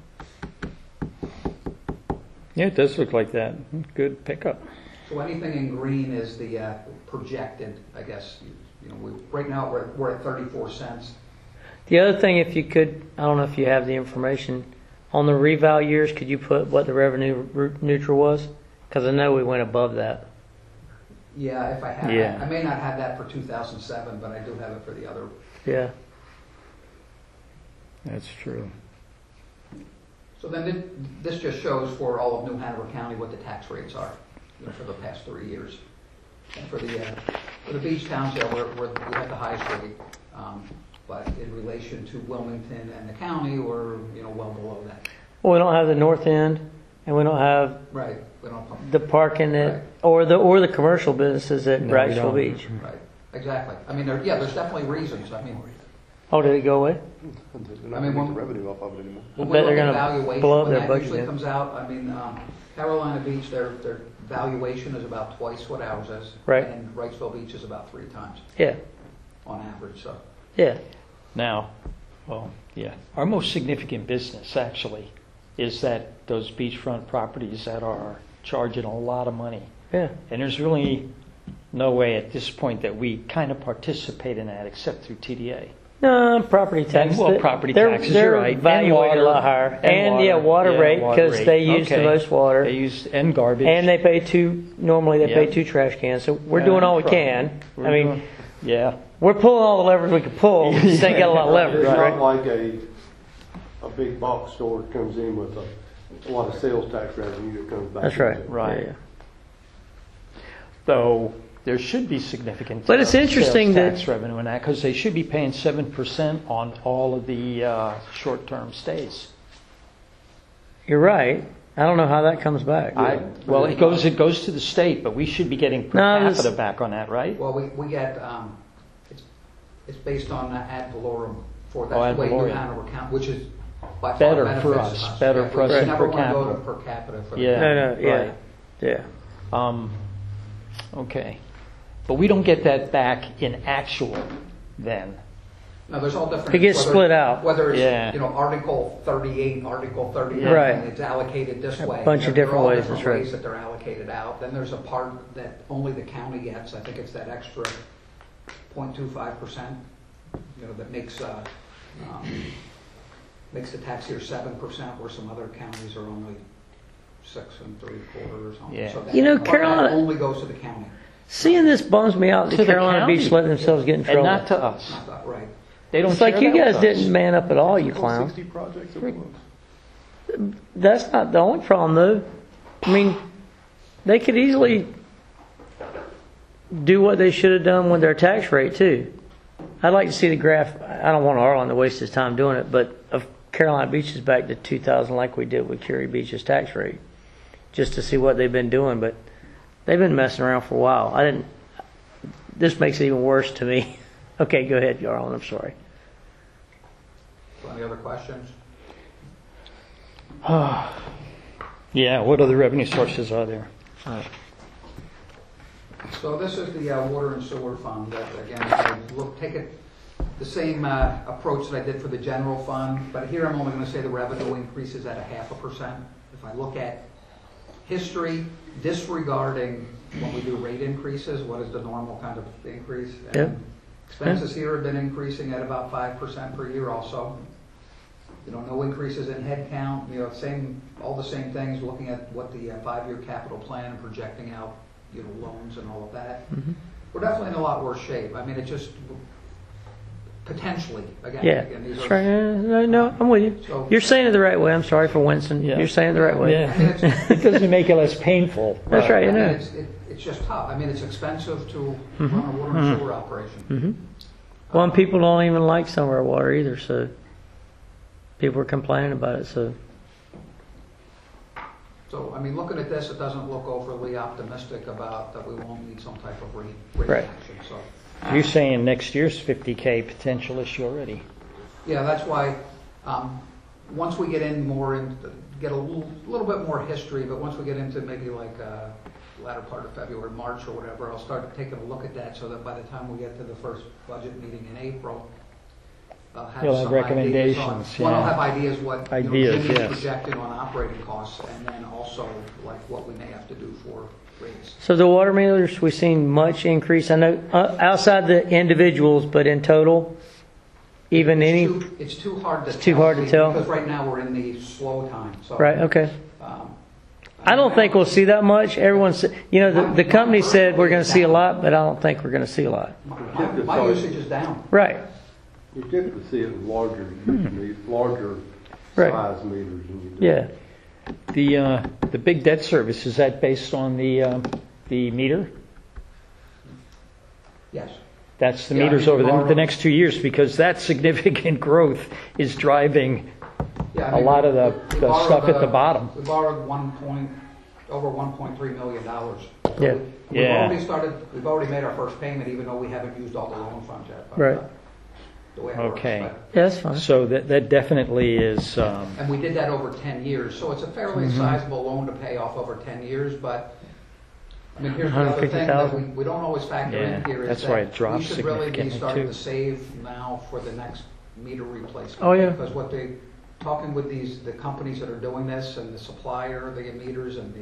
Yeah, it does look like that. Good pickup. So anything in green is the projected, I guess. Right now we're at 34 cents. The other thing, if you could, I don't know if you have the information, on the reval years, could you put what the revenue neutral was? Because I know we went above that. Yeah, if I have, Yeah. I may not have that for 2007, but I do have it for the other. Yeah. That's true. So then this just shows for all of New Hanover County what the tax rates are for the past 3 years. And for the beach towns, yeah, we have the highest rate, but in relation to Wilmington and the county, we're well below that. Well, we don't have the north end, and we don't have Right. We don't. the parking at, Right. or the commercial businesses at No, we Wrightsville don't. Beach. Right. Exactly. I mean, there's definitely reasons. I mean, Oh, did it go away? They're not I mean, making when- revenue off of it anymore. when I we bet look they're at gonna valuation, blow up when their that budget usually then. comes out, I mean, Carolina Beach, their valuation is about twice what ours is. Right. And Wrightsville Beach is about 3 times Yeah. on average, so. Yeah. Now, well, yeah, our most significant business actually is that those beachfront properties that are charging a lot of money. Yeah. And there's really no way at this point that we kind of participate in that except through TDA. No, property tax. Well, property They're- taxes, They're you're right. And valuated a lot water. higher. And yeah, water. water Yeah, rate, water because rate. they use the Okay. most water. They use, and garbage. And they pay normally they pay Yeah. 2 trash cans. So we're Yeah, doing all we that's right. can. We're I mean, doing- yeah. we're pulling all the levers we can pull. We just ain't got a lot of leverage, It's right? not like a big box store comes in with a lot of sales tax revenue that comes back. That's right. into it. Right. Yeah, yeah. Though there should be significant But it's interesting sales that- tax revenue in that because they should be paying 7% on all of the short-term stays. You're right. I don't know how that comes back. Well, it goes to the state, but we should be getting per No, capita this- back on that, right? Well, we get It's based on ad valorem for Oh, ad that's the way New valorem. Hanover County, which is by far Better for benefits us, better Yeah, for us we than never per want to go to capita. per capita for the Yeah. No, yeah, right. yeah. Okay. But we don't get that back in actual then. No, there's all different. It gets whether- split out. Whether it's, Yeah. Article 38, Article 39, Right. and it's allocated this way. bunch of There are different all ways, different that's right. ways that they're allocated out. Then there's a part that only the county gets. I think it's that extra 0.25%, that makes the tax year 7%, where some other counties are only 6 3/4 or something. Yeah. So that You know, part that Carolina- only goes to the county. Seeing this bums me out. To The the Carolina county. Beach letting themselves get in And trouble. not to us. Not that right. They don't It's like share you that guys with us. didn't man up at all, you All clowns. 60 projects at once. That's not the only problem, though. I mean, they could easily do what they should have done with their tax rate, too. I'd like to see the graph. I don't want Arlen to waste his time doing it, but of Carolina Beaches back to 2000, like we did with Curie Beach's tax rate, just to see what they've been doing. But they've been messing around for a while. This makes it even worse to me. Okay, go ahead, Arlen. I'm sorry. So any other questions? Yeah, what other revenue sources are there? So this is the water and sewer fund. Again, I take it the same approach that I did for the general fund, but here I'm only going to say the revenue increases at 0.5%. If I look at history, disregarding when we do rate increases, what is the normal kind of increase? Yep. And expenses here have been increasing at about 5% per year also. No increases in head count, all the same things, looking at what the 5-year capital plan and projecting out, loans and all of that. Mm-hmm. We're definitely in a lot worse shape. I mean, it just, potentially, again. Yeah, These that's are, right. No, I'm with you. So- You're saying it the right way. I'm sorry for Winston. Yeah. You're saying it the right way. Yeah. I mean, it's- It doesn't make it less painful. That's right. I You mean, know. it's just tough. I mean, it's expensive to run a water and sewer operation. Well, and people don't even like some of our water either, so people are complaining about it. So, I mean, looking at this, it doesn't look overly optimistic about that we won't need some type of rate Right. action. So, You're saying next year's 50K potential issue already. yeah, that's why, once we get in more into, get a little bit more history, but once we get into maybe like latter part of February, March or whatever, I'll start taking a look at that so that by the time we get to the first budget meeting in April, I'll have You'll have some recommendations, ideas on, one, I'll yeah. have ideas what Ideas, Jimmy's yes. projecting on operating costs, and then also like what we may have to do for rates. So the water meters, we've seen much increase. I know outside the individuals, but in total, even It's too hard to It's too hard to Steve, tell? because right now we're in the slow time. So, right? Okay. um, I don't think we'll see that much. Everyone's, the company said we're going to see a lot, but I don't think we're going to see a lot. my usage is down. Right. You typically see it in larger Right. size meters than you do. Yeah. The big debt service, is that based on the meter? Yes. That's the Yeah, I meters mean, over borrow- the next 2 years, because that significant growth is driving Yeah, a lot of the we borrowed, stuff at the bottom. We borrowed over $1.3 million. Yeah. Yeah. We've already made our first payment, even though we haven't used all the loan funds yet. But, Right. The way it works, Okay. but- Yeah, that's fine. So that definitely is, And we did that over 10 years, so it's a fairly Mm-hmm. sizable loan to pay off over 10 years, but, I mean, here's the other thing that $150,000. we don't always factor in Yeah, here is that's that why it drops we should really be significantly, starting too. to save now for the next meter replacement. Oh, yeah. Because talking with the companies that are doing this and the supplier, the meters and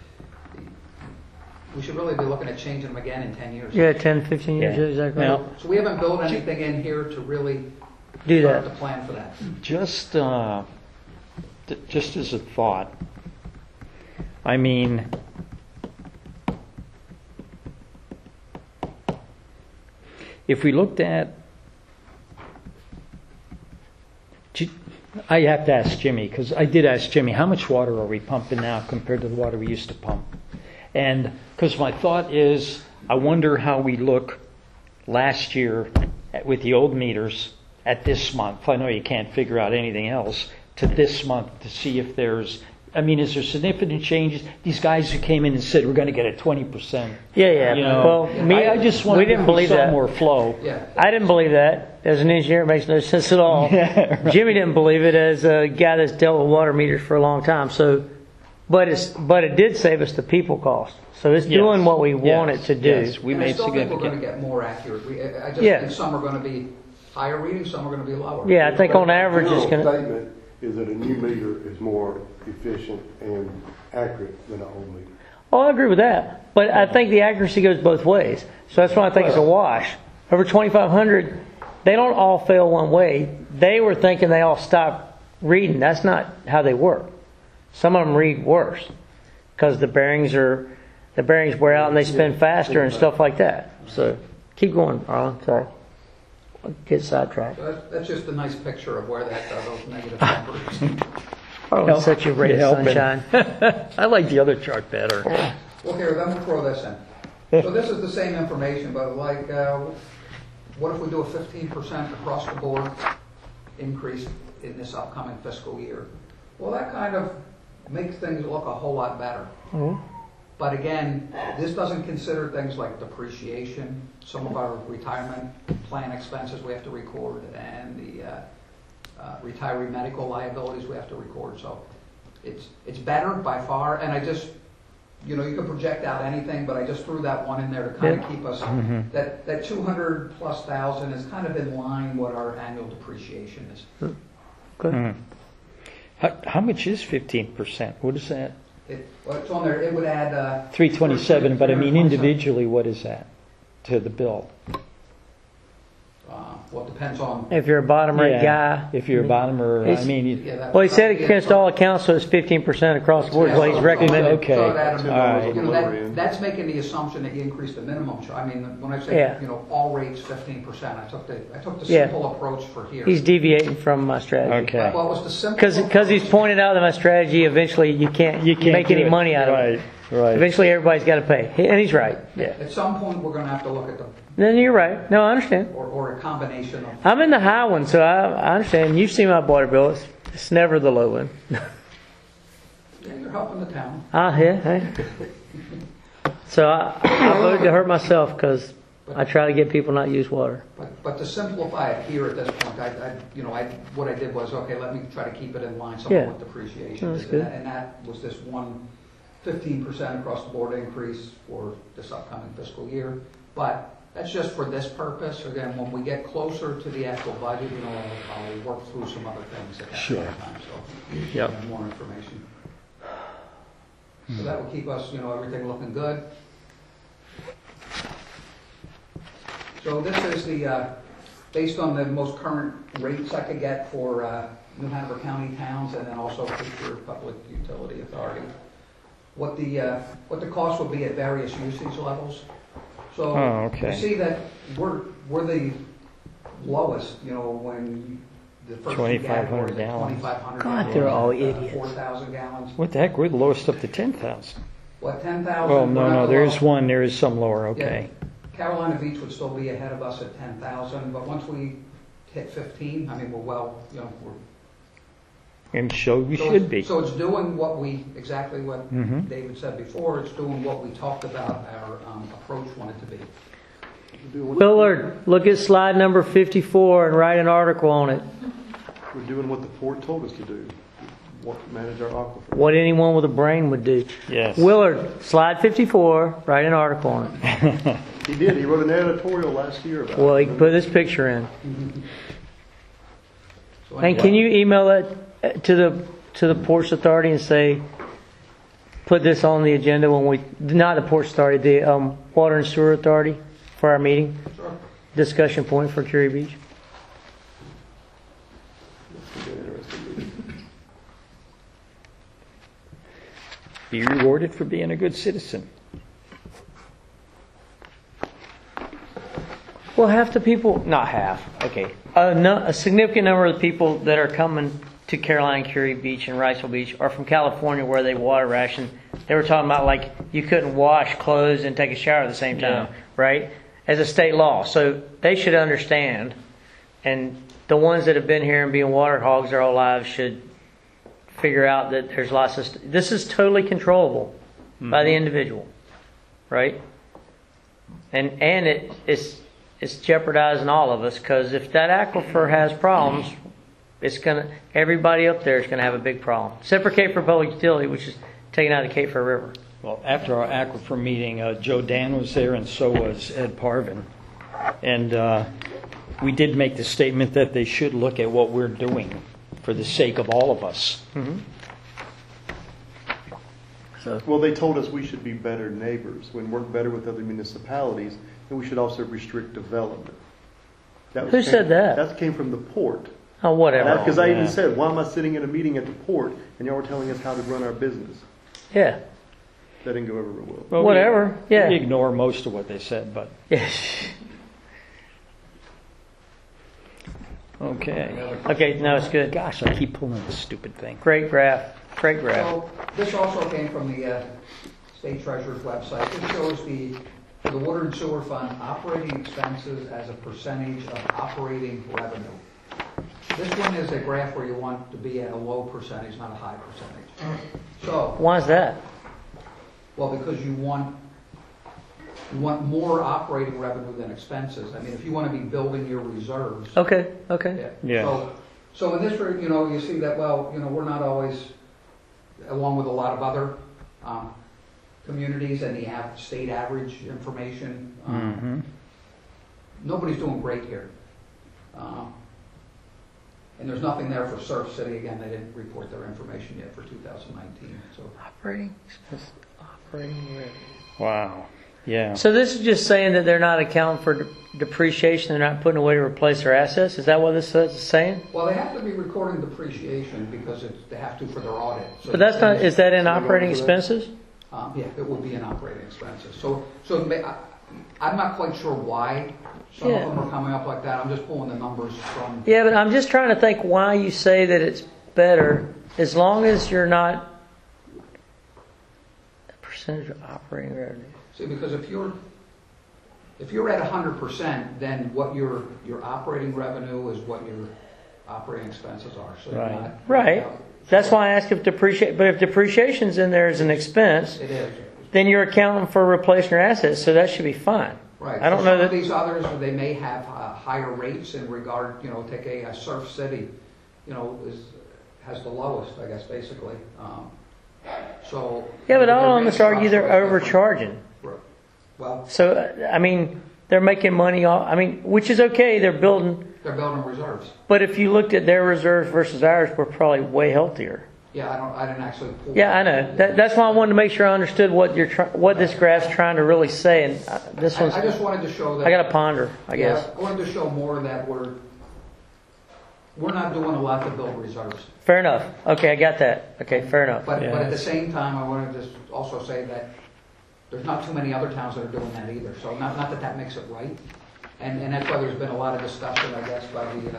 we should really be looking at changing them again in 10 years. Yeah, 10, 15 years. Yeah. Exactly. Now, So we haven't built anything in here to really Do start that. to plan for that. just as a thought, I mean, if we looked at, I have to ask Jimmy, because I did ask Jimmy, how much water are we pumping now compared to the water we used to pump? And because my thought is, I wonder how we look last year with the old meters at this month. I know you can't figure out anything else to this month to see if there's I mean, is there significant changes? These guys who came in and said, we're going to get a 20%. Yeah. You know, Well, me, I just want we didn't believe some that. more flow. Yeah. I didn't believe that. As an engineer, it makes no sense at all. Yeah, right. Jimmy didn't believe it as a guy that's dealt with water meters for a long time. So, but it did save us the people cost. So it's doing what we want it to do. Yes, we And I made still think we're going to significant. get more accurate. I just Yeah. think some are going to be higher readings, some are going to be lower. Yeah, I think on average it's General going to. statement is that a new meter is more efficient and accurate than an old meter. Oh, I agree with that. But I think the accuracy goes both ways. So that's why I think it's a wash. Over 2,500, they don't all fail one way. They were thinking they all stopped reading. That's not how they work. Some of them read worse because the bearings wear out and they spin faster and stuff like that. So keep going, Arlen. Sorry. Get sidetracked. So that's just a nice picture of where those negative numbers. Arlen, such a ray of Help it. sunshine. I like the other chart better. Well, here, let me throw this in. So this is the same information, but like, what if we do a 15% across the board increase in this upcoming fiscal year? Well, that kind of makes things look a whole lot better. Mhm. But again, this doesn't consider things like depreciation, some of our retirement plan expenses we have to record, and the retiree medical liabilities we have to record. So it's better by far, and I just, you can project out anything, but I just threw that one in there to kind of keep us, that 200,000+ is kind of in line what our annual depreciation is. Good. How much is 15%? What is that? Well, it's on there, it would add... 327, but I mean 327. individually, what is that to the bill? Well, it depends on... If you're a bottom rate guy. If you're a bottomer, I It's- mean, Yeah, that Well, would he said probably against be- all accounts, so it's 15% across the board. Is what he's recommending. Okay. So that- All right. That's making the assumption that you increase the minimum. I mean, when I Yeah. say, all rates 15%, I took the Yeah. simple approach for here. He's deviating from my strategy. Okay. Well, it was the simple Because he's approach. pointed out that my strategy, eventually you can't make do any it. money out of Right, it. right. Eventually everybody's got to pay. And he's right. Yeah. At some point, we're going to have to look at Then you're right. No, I understand. or a combination of... I'm in the high one, so I understand. You've seen my water bill. It's never the low one. Yeah, you're helping the town. Yeah. Hey. So I voted to hurt myself because I try to get people not to use water. But to simplify it here at this point, what I did was, okay, let me try to keep it in line Yeah. somewhat with depreciation. That's good. And that was this 15% across the board increase for this upcoming fiscal year. But that's just for this purpose. Again, when we get closer to the actual budget, I'll work through some other things at that Sure. point in time. So Yep. have more information. So that will keep us, everything looking good. So this is based on the most current rates I could get for New Hanover County towns and then also Fisher Public Utility Authority. What the cost will be at various usage levels. So okay. you see that we're the lowest, when the first 2,500 gallons. 2,500 God, gallons, they're all idiots. 4,000 gallons. What the heck? We're the lowest up to 10,000. What, 10,000? Well, We're not no, the there is lowest. one. There is some lower. Okay. Carolina Beach would still be ahead of us at 10,000, but once we hit 15, I mean, we're well, we're... And so we so should it's- be. So it's doing exactly what Mhm. David said before, it's doing what we talked about our approach wanted to be. Willard, look at slide number 54 and write an article on it. We're doing what the Fort told us to do, manage our aquifer. What anyone with a brain would do. Yes. Willard, slide 54, write an article on it. He did, he wrote an editorial last year about it. Well, he can put this picture in. So And anyway, can you email it to the Ports Authority and say, put this on the agenda not the Ports Authority, the Water and Sewer Authority for our meeting? Sure. Discussion point for Curie Beach. Be rewarded for being a good citizen. Well, half the people, not half, okay. A significant number of the people that are coming to Caroline Curie Beach and Riceville Beach are from California where they water ration. They were talking about like you couldn't wash clothes and take a shower at the same time, right? As a state law. So they should understand. And the ones that have been here and being water hogs their whole lives should figure out that there's lots of, this is totally controllable by the individual, right? And it's jeopardizing all of us, because if that aquifer has problems, everybody up there is gonna have a big problem. Except for Cape Fear Public Utility, which is taken out of the Cape Fear River. Well, after our aquifer meeting, Joe Dan was there, and so was Ed Parvin. And we did make the statement that they should look at what we're doing for the sake of all of us. Well, they told us we should be better neighbors, and work better with other municipalities, and we should also restrict development. Who said that? That came from the port. Oh, whatever. Because I even yeah. said, why am I sitting in a meeting at the port, and y'all were telling us how to run our business? Yeah. That didn't go over real well. Well, Whatever, yeah. We ignore most of what they said, but Yeah. okay. Okay, no, it's good. Gosh, I keep pulling this stupid thing. Great graph. Great graph. So this also came from the state treasurer's website. This shows the water and sewer fund operating expenses as a percentage of operating revenue. This one is a graph where you want to be at a low percentage, not a high percentage. So, Why is that? well, because you want more operating revenue than expenses. I mean, if you want to be building your reserves. Okay, okay. Yeah. So in this, you see that, we're not always, along with a lot of other communities and the state average information, nobody's doing great here. And there's nothing there for Surf City. Again, they didn't report their information yet for 2019. So Operating expense, operating revenue. Wow. Yeah. So this is just saying that they're not accounting for depreciation. They're not putting away to replace their assets. Is that what this is saying? well, they have to be recording depreciation because they have to for their audit. So But that's not. Is that in operating expenses? Yeah, it would be in operating expenses. So I'm not quite sure why some Yeah. of them are coming up like that. I'm just pulling the numbers from. Yeah, but I'm just trying to think why you say that it's better, as long as you're not a percentage of operating revenue. See, because if you're at 100%, then what your operating revenue is what your operating expenses are. So you're Right. not- Right. That's why I ask if depreciation. But if depreciation's in there as an expense, It is. then you're accounting for replacing your assets, so that should be fine. Right. I don't So know some that. of these others, they may have higher rates in regard, take a Surf City, has the lowest, I guess, basically. So. Yeah, but their I'll almost rate argue they're structure is different. overcharging. Well, So I mean, they're making money off. I mean, which is okay. They're building. they're building reserves. But if you looked at their reserves versus ours, we're probably way healthier. Yeah, I didn't actually pull. Yeah, I know. That's why I wanted to make sure I understood what what this graph's trying to really say. And this one's. I just wanted to show that. I got to ponder, I guess. Yeah, I wanted to show more that we're not doing a lot to build reserves. Fair enough. Okay, I got that. Okay, fair enough. But Yeah. at the same time, I wanted to just also say that there's not too many other towns that are doing that either. So not that makes it right. And that's why there's been a lot of discussion, I guess, by the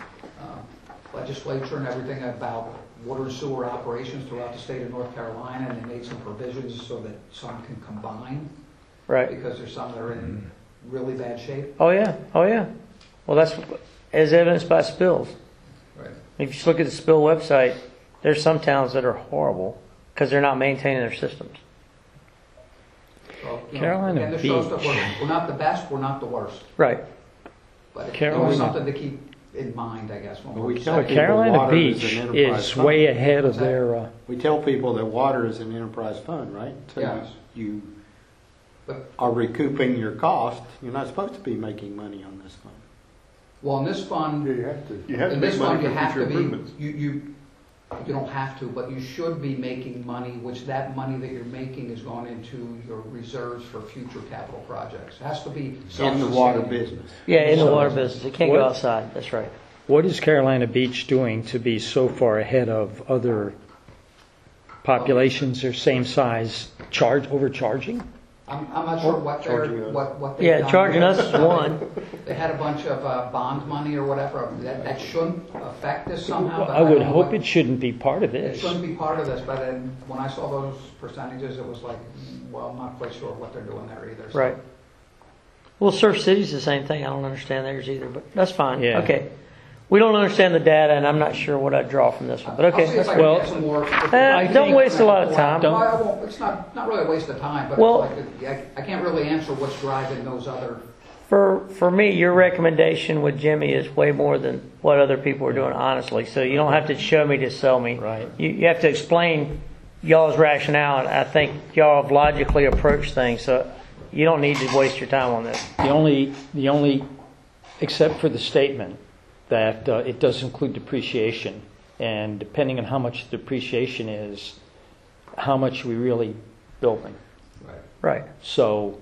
legislature and everything about water and sewer operations throughout the state of North Carolina, and they made some provisions so that some can combine, Right. because there's some that are in really bad shape. Oh yeah. Oh yeah. Well, that's as evidenced by spills. Right. If you just look at the spill website, there's some towns that are horrible because they're not maintaining their systems. So, Carolina again, this shows that Beach. we're not the best, we're not the worst. Right. But it's Carolina- something to keep in mind, I guess. When Well, we we're tell So people Carolina water is Beach an enterprise is fund. way ahead of their. We tell people that water is an enterprise fund, right? So Yes. you But- are recouping your cost. You're not supposed to be making money on this fund. Well, in this fund, Yeah, you have to. You have to in make this money fund, you for have future to be, improvements. you don't have to, but you should be making money, which that money that you're making is going into your reserves for future capital projects. It has to be In the water self-sustaining. business. Yeah, in the So- water business, it can't go What- outside. That's right. What is Carolina Beach doing to be so far ahead of other populations or same size? Overcharging? I'm not sure what Charging us. what they've Yeah, done. charging us is one. They had a bunch of bond money or whatever. That shouldn't affect this somehow. Well, but I would don't know hope what- it shouldn't be part of It this. shouldn't be part of this, but then when I saw those percentages, it was like, well, I'm not quite sure what they're doing there either. So. Right. Well, Surf City's the same thing. I don't understand theirs either, but that's fine. Yeah. Okay. We don't understand the data, and I'm not sure what I draw from this one. But I'll see okay, if I can well, get some more. don't waste a lot of time. Well, I won't, it's not really a waste of time, but Well- it's like, I can't really answer what's driving those other. For me, your recommendation with Jimmy is way more than what other people are doing, honestly. So you don't have to show me to sell me. Right. You have to explain y'all's rationale, and I think y'all have logically approached things. So you don't need to waste your time on this. The only, except for the statement that it does include depreciation, and depending on how much depreciation is, how much are we really building? Right. So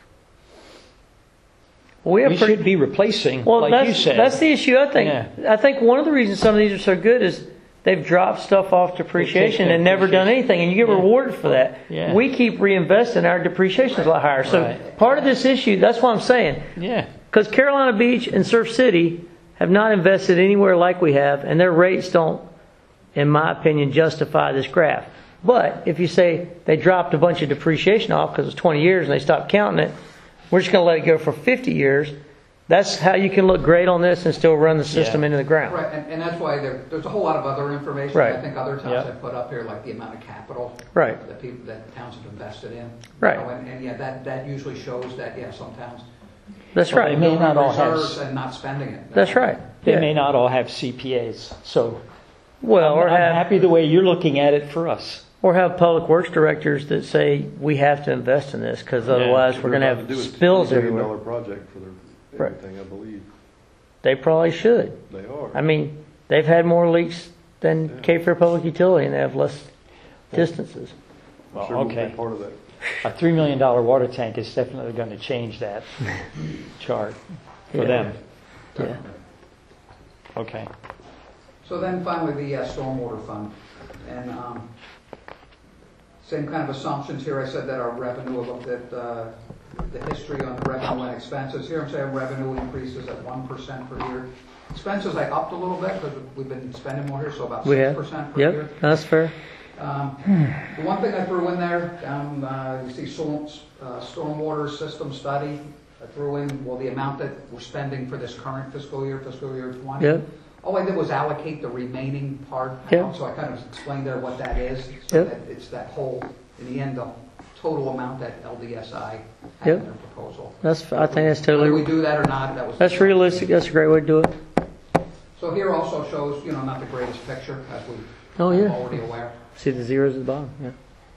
We have we should be replacing, Well, like you said. that's the issue. I think. Yeah. I think one of the reasons some of these are so good is they've dropped stuff off depreciation their and never done depreciation. anything, and you get Yeah. rewarded for that. Yeah. We keep reinvesting; our depreciation is a lot higher. So Right. part of this issue, that's what I'm saying, Yeah. because Carolina Beach and Surf City have not invested anywhere like we have, and their rates don't, in my opinion, justify this graph. But if you say they dropped a bunch of depreciation off because it's 20 years and they stopped counting it, we're just going to let it go for 50 years. That's how you can look great on this and still run the system Yeah. into the ground. Right, and that's why there's a whole lot of other information. Right. I think other towns Yep. have put up here, like the amount of capital. Right. That people, that towns have invested in. Right. You know, and yeah, that usually shows that, yeah, some towns. That's Well, right. they may not all reserves have- and not spending it. That's right. They Yeah. may not all have CPAs, so Well, I'm, or I'm have happy the way you're looking at it for us. or have public works directors that say we have to invest in this because otherwise we're going to have spills $20 everywhere. million project for their, Right. everything, I believe. They probably should. They are. I mean, they've had more leaks than Cape Fear Public Utility, and they have less distances. I'm Well, sure we'll okay. be part of that. A $3 million water tank is definitely going to change that chart for Yeah. them. Yeah. Okay. So then finally, the stormwater fund. And same kind of assumptions here. I said that our revenue, I looked at the history on the revenue and expenses. Here I'm saying revenue increases at 1% per year. Expenses I upped a little bit because we've been spending more here, so about We have. 6% per year. Yep, that's fair. The one thing I threw in there, you see stormwater system study. I threw in, well, the amount that we're spending for this current fiscal year 20. Yep. All I did was allocate the remaining part. Yep. So I kind of explained there what that is. So Yep. that it's that whole, in the end, the total amount that LDSI had Yep. in their proposal. I think that's Whether we totally. do that or not, that was. That's realistic. That's a great way to do it. So here also shows, not the greatest picture, as we Oh, are yeah. already aware. See the zeros at the bottom. Yeah.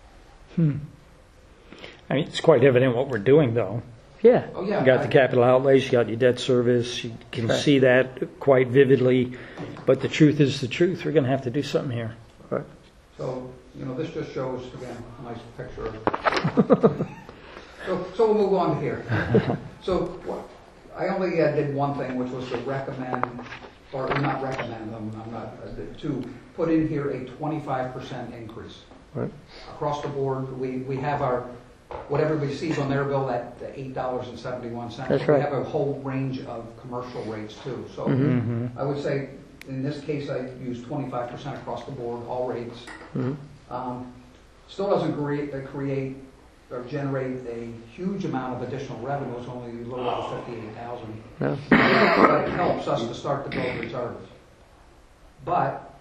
I mean, it's quite evident what we're doing, though. Yeah. Oh, yeah. You got the capital outlays, you got your debt service, you can Right. see that quite vividly. But the truth is the truth. We're going to have to do something here. So, this just shows, again, a nice picture of. So we'll move on to here. So I only did one thing, which was to recommend, or not recommend them, I'm not, to put in here a 25% increase. Right. Across the board, we have our, what everybody sees on their bill, that $8.71. That's We right. have a whole range of commercial rates too. So Mm-hmm. I would say, in this case, I used 25% across the board, all rates. Mm-hmm. Still doesn't create or generate a huge amount of additional revenue. It's only a little over 58,000. No. But it helps us to start to build reserves. But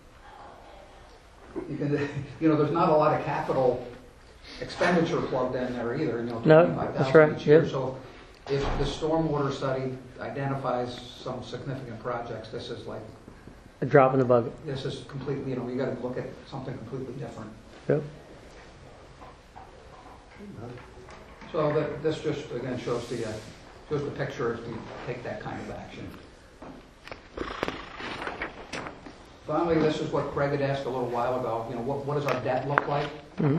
you can, there's not a lot of capital expenditure plugged in there either. No, 25,000 that's right, each year. yeah. So if the stormwater study identifies some significant projects, this is A drop in the bucket. this is completely, you got to look at something completely different. Yep. So this just, again, shows the picture if we take that kind of action. Finally, this is what Craig had asked a little while ago, what does our debt look like? Mm-hmm.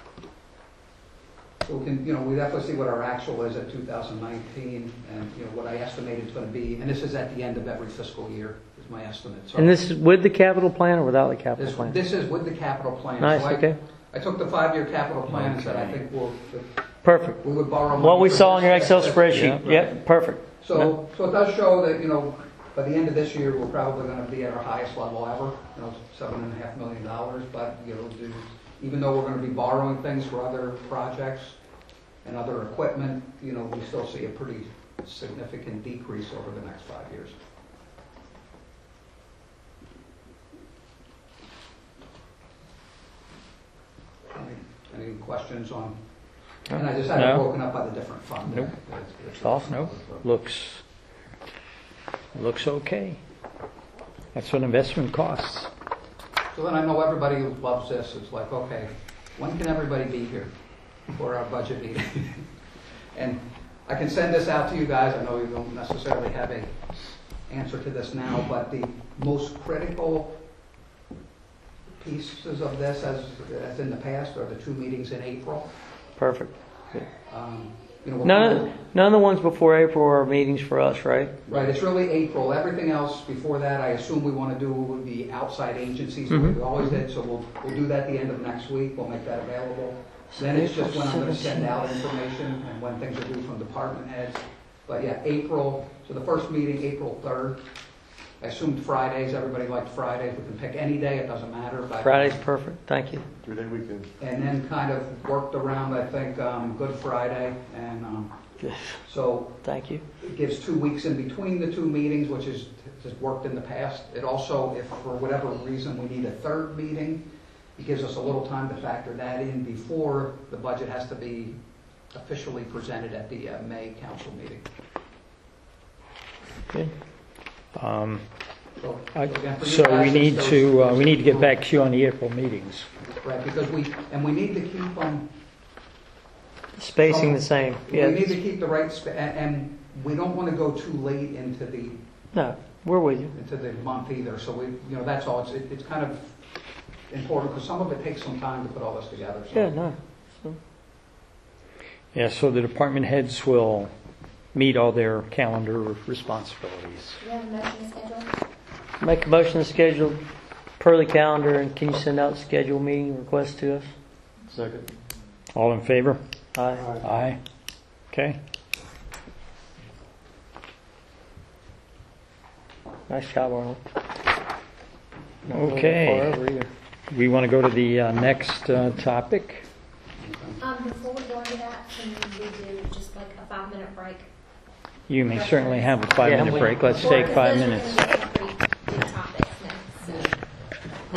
So we can, we definitely see what our actual is at 2019 and, what I estimate it's going to be. And this is at the end of every fiscal year, is my estimate. So And this is with the capital plan or without the capital plan? this is with the capital plan. Nice, So okay. I took the 5-year capital plan and said, I think Perfect. we would borrow money. What we for saw on your this, Excel this, spreadsheet. yeah. Yep, perfect. So it does show that, by the end of this year, we're probably going to be at our highest level ever, $7.5 million. But, even though we're going to be borrowing things for other projects and other equipment, we still see a pretty significant decrease over the next 5 years. any questions on, and I just had it No. broken up by the different funds. Nope. Nope. Looks okay. That's what investment costs. So then I know everybody who loves this is like, okay, when can everybody be here for our budget meeting? And I can send this out to you guys. I know you don't necessarily have a answer to this now, but the most critical pieces of this, as in the past, are the 2 meetings in April. Perfect. We'll None of the ones before April are meetings for us, right? Right, it's really April. Everything else before that, I assume we want to do with the outside agencies, like we always did, so we'll do that the end of next week. We'll make that available. Then it's just when I'm going to send out information and when things are due from department heads. But yeah, April, so the first meeting, April 3rd. I assumed Fridays, everybody liked Fridays. We can pick any day, it doesn't matter. But Friday's perfect. Thank you. 3-day weekend. and then kind of worked around, I think, Good Friday. And so Thank you. it gives 2 weeks in between the 2 meetings, which has worked in the past. It also, if for whatever reason we need a third meeting, it gives us a little time to factor that in before the budget has to be officially presented at the May council meeting. Good. So, I- again, for you So guys, we need it's to those- get back to you on the April meetings. Right, because we need to keep them. Spacing the same. We need Yeah. to keep the right, and we don't want to go too late into the No, we're with you. month either. So that's all. It's kind of important because some of it takes some time to put all this together. So. Yeah, no. Yeah, so the department heads will meet all their calendar responsibilities. Do you have a motion to schedule? Make a motion to schedule per the calendar, and can you send out schedule meeting requests to us? Second. All in favor? Aye. Aye. Okay. Nice job, Arnold. Not going Okay. far over either. We want to go to the next topic. Before we go into that, can we do just like a 5-minute break? You may certainly have a 5-minute Yeah. break. Let's take 5 minutes.